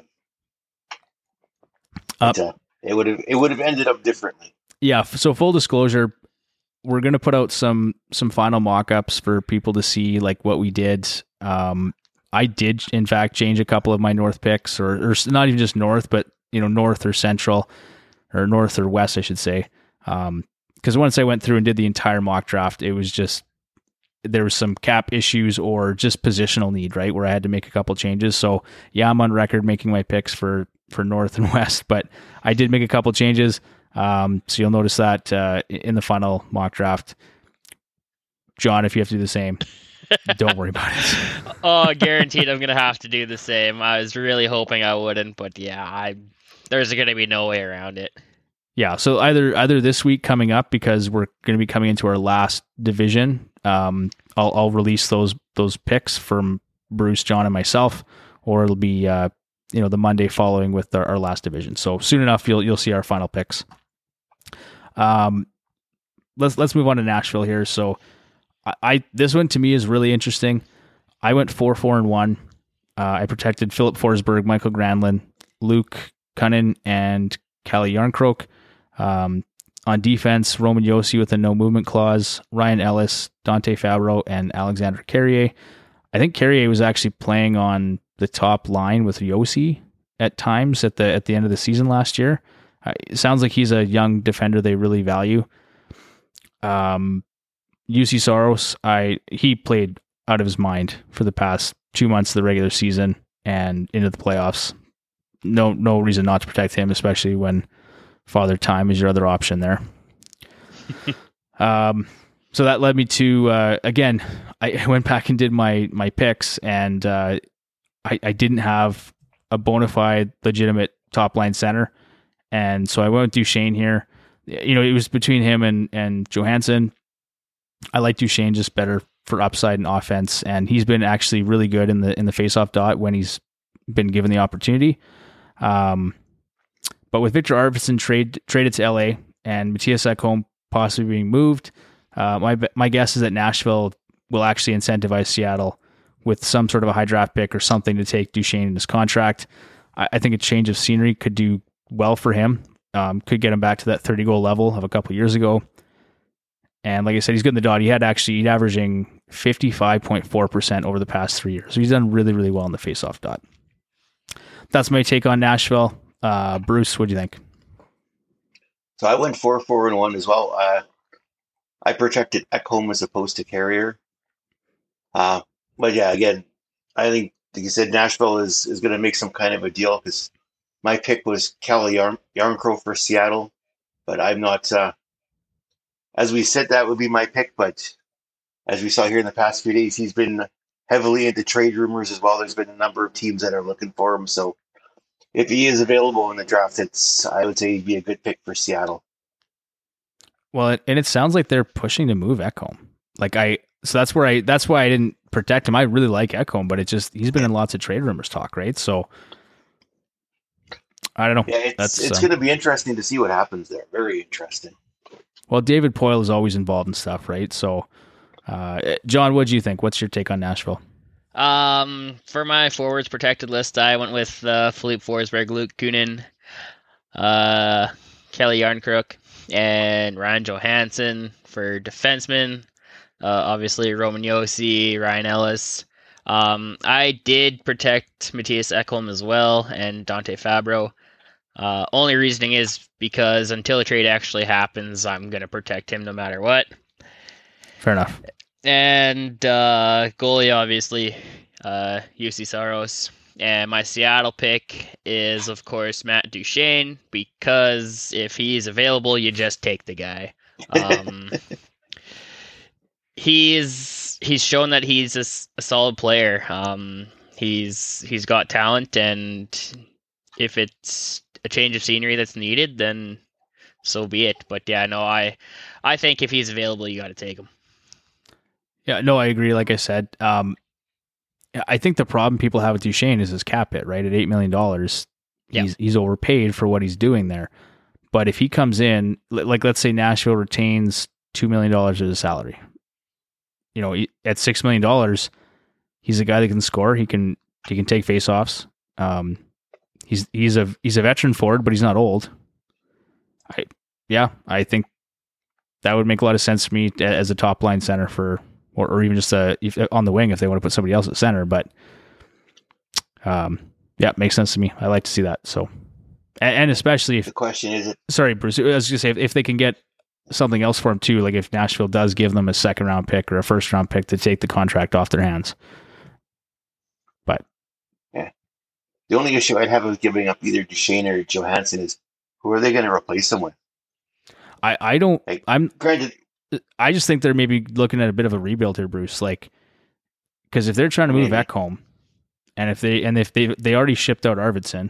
Speaker 2: have. It would have ended up differently.
Speaker 1: Yeah. So full disclosure, we're going to put out some final mock-ups for people to see like what we did. I did in fact change a couple of my North picks, or not even just North, but North or Central, or North or West, I should say. Because once I went through and did the entire mock draft, it was just, there was some cap issues or just positional need, right, where I had to make a couple changes. So yeah, I'm on record making my picks for North and West, but I did make a couple changes. So you'll notice that in the final mock draft. John, if you have to do the same, don't worry about it.
Speaker 3: Oh, guaranteed I'm going to have to do the same. I was really hoping I wouldn't, but yeah, there's going to be no way around it.
Speaker 1: Yeah, so either this week coming up, because we're going to be coming into our last division, I'll release those picks from Bruce, John, and myself, or it'll be the Monday following with our last division. So soon enough, you'll see our final picks. Let's move on to Nashville here. So this one to me is really interesting. I went 4-4-1. I protected Philip Forsberg, Michael Granlund, Luke Kunin, and Kalle Järnkrok. On defense, Roman Josi with a no movement clause, Ryan Ellis, Dante Fabro, and Alexander Carrier. I think Carrier was actually playing on the top line with Josi at times at the end of the season last year. It sounds like he's a young defender they really value. UC Saros, he played out of his mind for the past 2 months of the regular season and into the playoffs. No reason not to protect him, especially when Father Time is your other option there. So that led me to, again, I went back and did my picks, and I didn't have a bona fide, legitimate top line center. And so I went with Duchesne here. It was between him and Johansson. I like Duchesne just better for upside and offense, and he's been actually really good in the faceoff dot when he's been given the opportunity. But with Victor Arvidsson traded to LA and Mattias Ekholm possibly being moved, my guess is that Nashville will actually incentivize Seattle with some sort of a high draft pick or something to take Duchesne in his contract. I think a change of scenery could do well for him. Could get him back to that 30-goal level of a couple years ago. And like I said, he's good in the dot. He's averaging 55.4% over the past 3 years. So he's done really, really well in the faceoff dot. That's my take on Nashville. Bruce, what do you think?
Speaker 2: So I went 4-4-1 as well. I protected Ekholm as opposed to Carrier. But yeah, again, I think, like you said, Nashville is going to make some kind of a deal because my pick was Kelly Yarncrow for Seattle, but I'm not. As we said, that would be my pick, but as we saw here in the past few days, he's been heavily into trade rumors as well. There's been a number of teams that are looking for him, so if he is available in the draft, I would say he'd be a good pick for Seattle.
Speaker 1: Well, and it sounds like they're pushing to move Ekholm. So that's why I didn't protect him. I really like Ekholm, but he's been in lots of trade rumors talk, right? So I don't know.
Speaker 2: Yeah, it's going to be interesting to see what happens there. Very interesting.
Speaker 1: Well, David Poyle is always involved in stuff, right? So, John, what do you think? What's your take on Nashville?
Speaker 3: For my forwards protected list, I went with Philippe Forsberg, Luke Kunin, Kelly Yarncrook, and Ryan Johansson. For defensemen, obviously Roman Josi, Ryan Ellis. I did protect Matthias Ekholm as well and Dante Fabro. Only reasoning is because until the trade actually happens, I'm going to protect him no matter what.
Speaker 1: Fair enough.
Speaker 3: And goalie, obviously, UC Saros. And my Seattle pick is, of course, Matt Duchene, because if he's available, you just take the guy. He's shown that he's a solid player. He's got talent, and if it's a change of scenery that's needed, then so be it. But yeah, no, I think if he's available, you got to take him.
Speaker 1: Yeah, no, I agree. Like I said, I think the problem people have with Duchene is his cap hit, right? At $8 million, he's overpaid for what he's doing there. But if he comes in, like let's say Nashville retains $2 million of his salary, at $6 million, he's a guy that can score. He can take faceoffs. He's a veteran forward, but he's not old. I think that would make a lot of sense for me as a top line center or even just on the wing if they want to put somebody else at center. But makes sense to me. I like to see that. So, and especially if
Speaker 2: the question is,
Speaker 1: sorry, Bruce, I was going to say if they can get something else for him too, like if Nashville does give them a second round pick or a first round pick to take the contract off their hands. But
Speaker 2: yeah, the only issue I'd have with giving up either Duchene or Johansson is who are they going to replace him with?
Speaker 1: I don't.
Speaker 2: Granted,
Speaker 1: I just think they're maybe looking at a bit of a rebuild here, Bruce. Like, because if they're trying to move Ekholm, and if they already shipped out Arvidsson,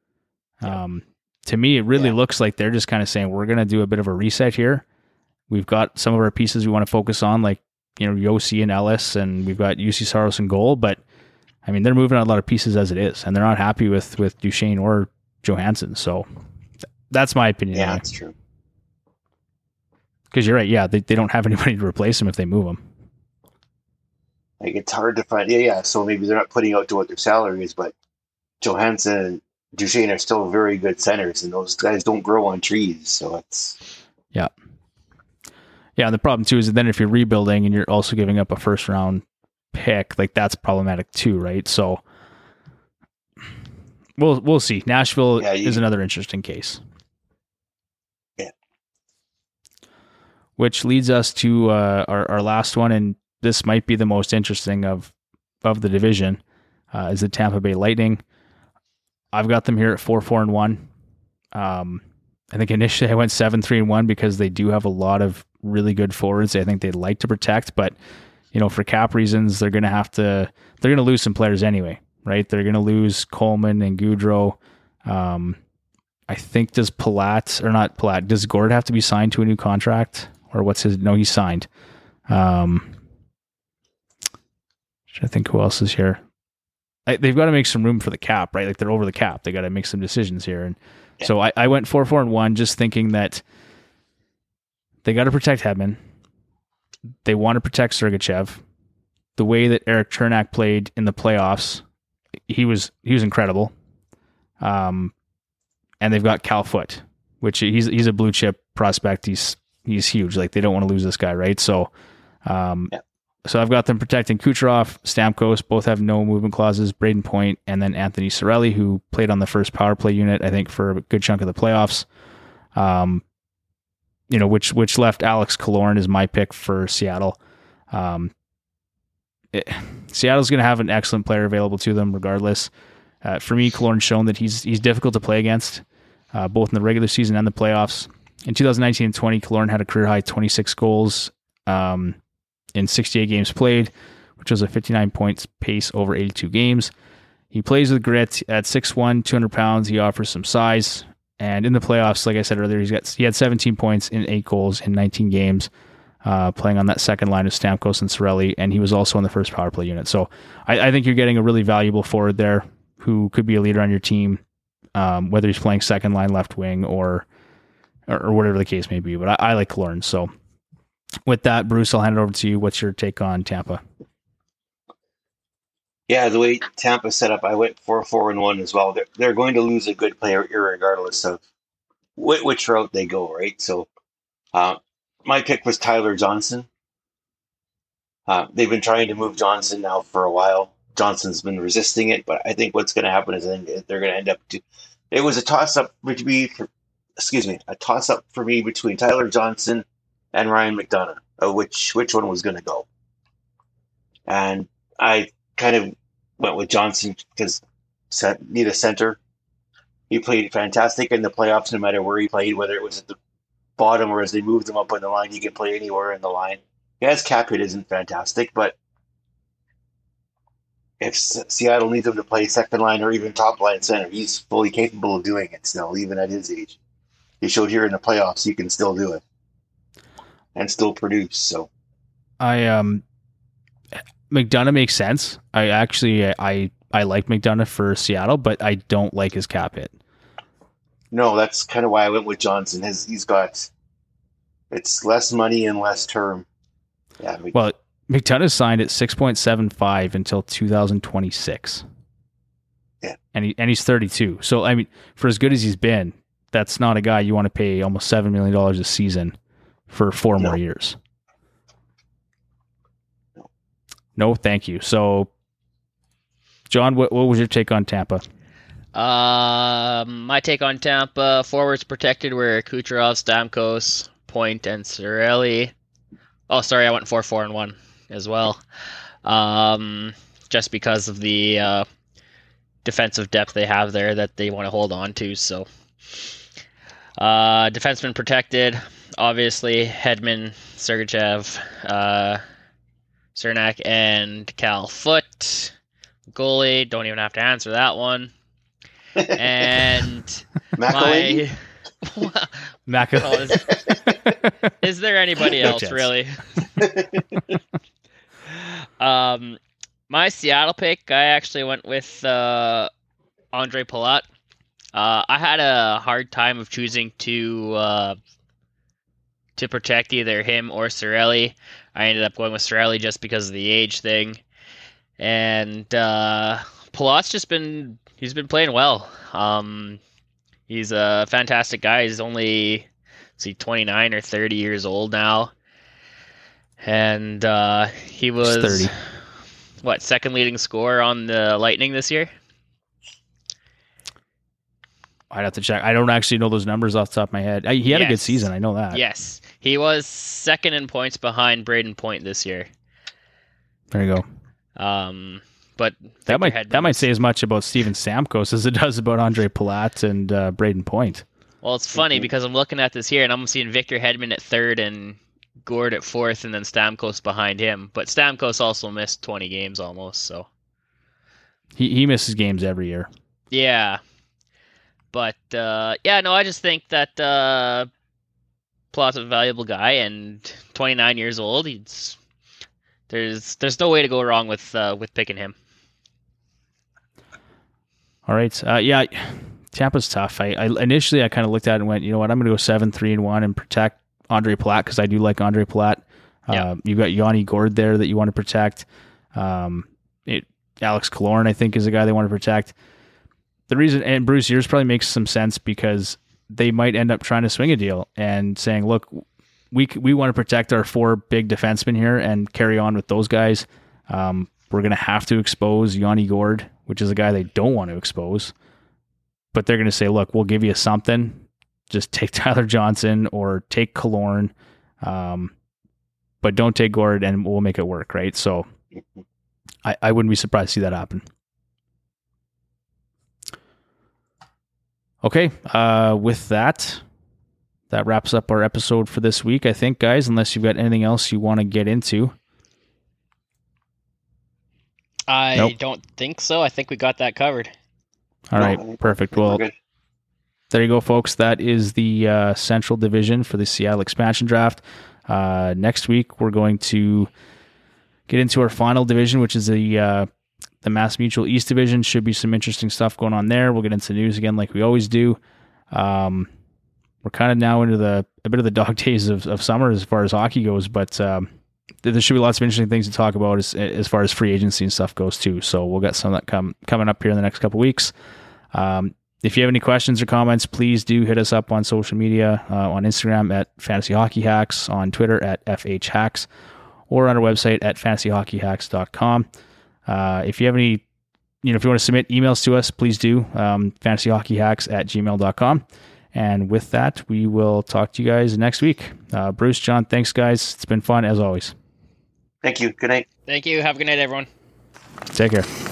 Speaker 1: to me it really looks like they're just kind of saying we're going to do a bit of a reset here. We've got some of our pieces we want to focus on, like Josi and Ellis, and we've got UC Saros in goal. But I mean, they're moving on a lot of pieces as it is, and they're not happy with Duchene or Johansson. So that's my opinion.
Speaker 2: Yeah, that's true.
Speaker 1: Because you're right, yeah, they don't have anybody to replace him if they move him.
Speaker 2: Like it's hard to find. Yeah. So maybe they're not putting out to what their salary is, but Johansson and Duchene are still very good centers, and those guys don't grow on trees. So it's
Speaker 1: yeah. And the problem too is that then if you're rebuilding and you're also giving up a first round pick, like that's problematic too, right? So we'll see. Nashville is another interesting case. Which leads us to our last one, and this might be the most interesting of the division, is the Tampa Bay Lightning. I've got them here at 4-4-1. I think initially I went 7-3-1 because they do have a lot of really good forwards I think they'd like to protect, but for cap reasons, they're going to lose some players anyway, right? They're going to lose Coleman and Gaudreau. I think does Gord have to be signed to a new contract? Or what's his? No, he's signed. I think who else is here. They've got to make some room for the cap, right? Like they're over the cap. They got to make some decisions here, and so I went 4-4-1, just thinking that they got to protect Hedman. They want to protect Sergachev. The way that Eric Chernak played in the playoffs, he was incredible. And they've got Cal Foote, which he's a blue chip prospect. He's huge. Like they don't want to lose this guy, right? So, so I've got them protecting Kucherov, Stamkos. Both have no movement clauses. Braden Point, and then Anthony Cirelli, who played on the first power play unit, I think, for a good chunk of the playoffs. Which left Alex Killorn as my pick for Seattle. Seattle's going to have an excellent player available to them regardless. For me, Killorn's shown that he's difficult to play against, both in the regular season and the playoffs. In 2019 and 20, Killorn had a career-high 26 goals in 68 games played, which was a 59 points pace over 82 games. He plays with grit at 6'1", 200 pounds. He offers some size. And in the playoffs, like I said earlier, he had 17 points in 8 goals in 19 games, playing on that second line of Stamkos and Cirelli, and he was also on the first power play unit. So I think you're getting a really valuable forward there who could be a leader on your team, whether he's playing second line left wing or whatever the case may be. But I like Killorn. So with that, Bruce, I'll hand it over to you. What's your take on Tampa?
Speaker 2: Yeah, the way Tampa's set up, I went 4-4-1 as well. They're going to lose a good player regardless of which route they go, right? So my pick was Tyler Johnson. They've been trying to move Johnson now for a while. Johnson's been resisting it, but I think what's going to happen is they're going to end up it was a toss-up for me between Tyler Johnson and Ryan McDonagh, which one was going to go. And I kind of went with Johnson because need a center. He played fantastic in the playoffs no matter where he played, whether it was at the bottom or as they moved him up on the line. He can play anywhere in the line. His cap hit isn't fantastic, but if Seattle needs him to play second line or even top line center, he's fully capable of doing it still, even at his age. He showed here in the playoffs he can still do it and still produce. So
Speaker 1: McDonagh makes sense. I like McDonagh for Seattle, but I don't like his cap hit.
Speaker 2: No, that's kind of why I went with Johnson. It's less money and less term. Yeah.
Speaker 1: Well, McDonagh signed at 6.75 until 2026.
Speaker 2: Yeah.
Speaker 1: And he's 32. So I mean, for as good as he's been, that's not a guy you want to pay almost $7 million a season for 4 more years. No, thank you. So, John, what was your take on Tampa?
Speaker 3: My take on Tampa, forwards protected were Kucherov, Stamkos, Point, and Cirelli. Oh, sorry, I went 4-4-1 as well. Just because of the defensive depth they have there that they want to hold on to. So, defenseman protected, obviously, Hedman, Sergachev, Cernak, and Cal Foote. Goalie, don't even have to answer that one. And
Speaker 2: McElhinney?
Speaker 3: Is there anybody else, really? My Seattle pick, I actually went with Andre Palat. I had a hard time of choosing to protect either him or Cirelli. I ended up going with Cirelli just because of the age thing. And Palat's he's been playing well. He's a fantastic guy. He's only 29 or 30 years old now. And he was 30. Second leading scorer on the Lightning this year?
Speaker 1: I'd have to check. I don't actually know those numbers off the top of my head. He had a good season. I know that.
Speaker 3: Yes. He was second in points behind Braden Point this year.
Speaker 1: There you go.
Speaker 3: But
Speaker 1: that might say as much about Steven Stamkos as it does about Andre Palat and Braden Point.
Speaker 3: Well, it's funny because I'm looking at this here and I'm seeing Victor Hedman at third and Gord at fourth and then Stamkos behind him. But Stamkos also missed 20 games almost, so.
Speaker 1: He misses games every year.
Speaker 3: Yeah. But, I just think that Palat's a valuable guy and 29 years old. There's no way to go wrong with picking him.
Speaker 1: All right. Tampa's tough. I initially kind of looked at it and went, you know what, I'm going to go 7-3-1 and protect Andre Palat because I do like Andre Palat.
Speaker 3: Yeah.
Speaker 1: You've got Yanni Gord there that you want to protect. Alex Killorn, I think, is a guy they want to protect. The reason, and Bruce, yours probably makes some sense because they might end up trying to swing a deal and saying, look, we want to protect our 4 big defensemen here and carry on with those guys. We're going to have to expose Yanni Gord, which is a guy they don't want to expose. But they're going to say, look, we'll give you something. Just take Tyler Johnson or take Killorn, but don't take Gord and we'll make it work, right? So I wouldn't be surprised to see that happen. Okay, with that wraps up our episode for this week, I think, guys, unless you've got anything else you want to get into.
Speaker 4: I don't think so. I think we got that covered.
Speaker 1: All right, perfect. Well, there you go, folks. That is the Central Division for the Seattle expansion draft. Next week, we're going to get into our final division, which is the MassMutual East Division. Should be some interesting stuff going on there. We'll get into news again like we always do. We're kind of now into a bit of the dog days of summer as far as hockey goes, but there should be lots of interesting things to talk about as far as free agency and stuff goes too. So we'll get some of that coming up here in the next couple of weeks. If you have any questions or comments, please do hit us up on social media, on Instagram at Fantasy Hockey Hacks, on Twitter at FH Hacks, or on our website at fantasyhockeyhacks.com. If you have any, if you want to submit emails to us, please do, fantasyhockeyhacks@gmail.com. And with that, we will talk to you guys next week. Bruce, John, thanks, guys. It's been fun as always.
Speaker 2: Thank you. Good night.
Speaker 4: Thank you. Have a good night, everyone.
Speaker 1: Take care.